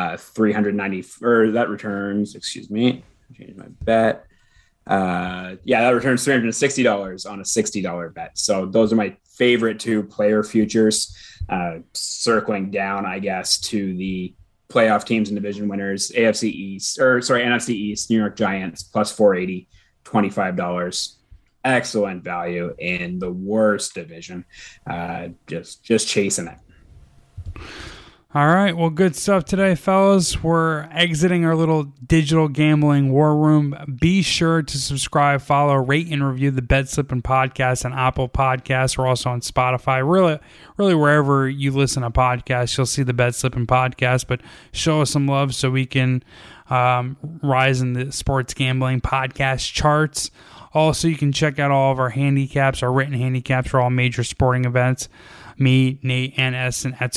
change my bet. That returns $360 on a $60 bet. So those are my favorite 2 player futures. Circling down, I guess, to the playoff teams and division winners, NFC East, New York Giants, plus 480, $25. Excellent value in the worst division. Just chasing it. All right, well, good stuff today, fellas. We're exiting our little digital gambling war room. Be sure to subscribe, follow, rate, and review the Bet Slippin' Podcast on Apple Podcasts. We're also on Spotify. Really, wherever you listen to podcasts, you'll see the Bet Slippin' Podcast. But show us some love so we can rise in the sports gambling podcast charts. Also, you can check out all of our handicaps, our written handicaps for all major sporting events. Me, Nate, and Eston at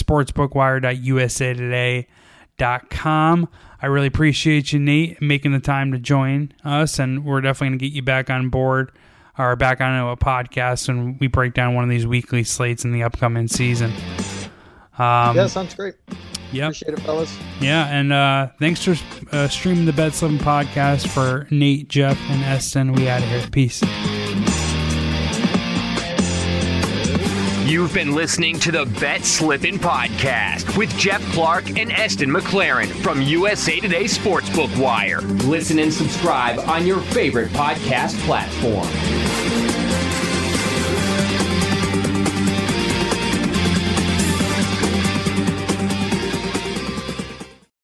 sportsbookwire.usatoday.com. I really appreciate you, Nate, making the time to join us, and we're definitely going to get you back on board or back on a podcast when we break down one of these weekly slates in the upcoming season. Yeah, sounds great. Yep. Appreciate it, fellas. Yeah, and thanks for streaming the Bet Slippin' podcast. For Nate, Jeff, and Eston, we out of here. Peace. You've been listening to the Bet Slippin' podcast with Jeff Clark and Eston McLaren from USA Today Sportsbook Wire. Listen and subscribe on your favorite podcast platform.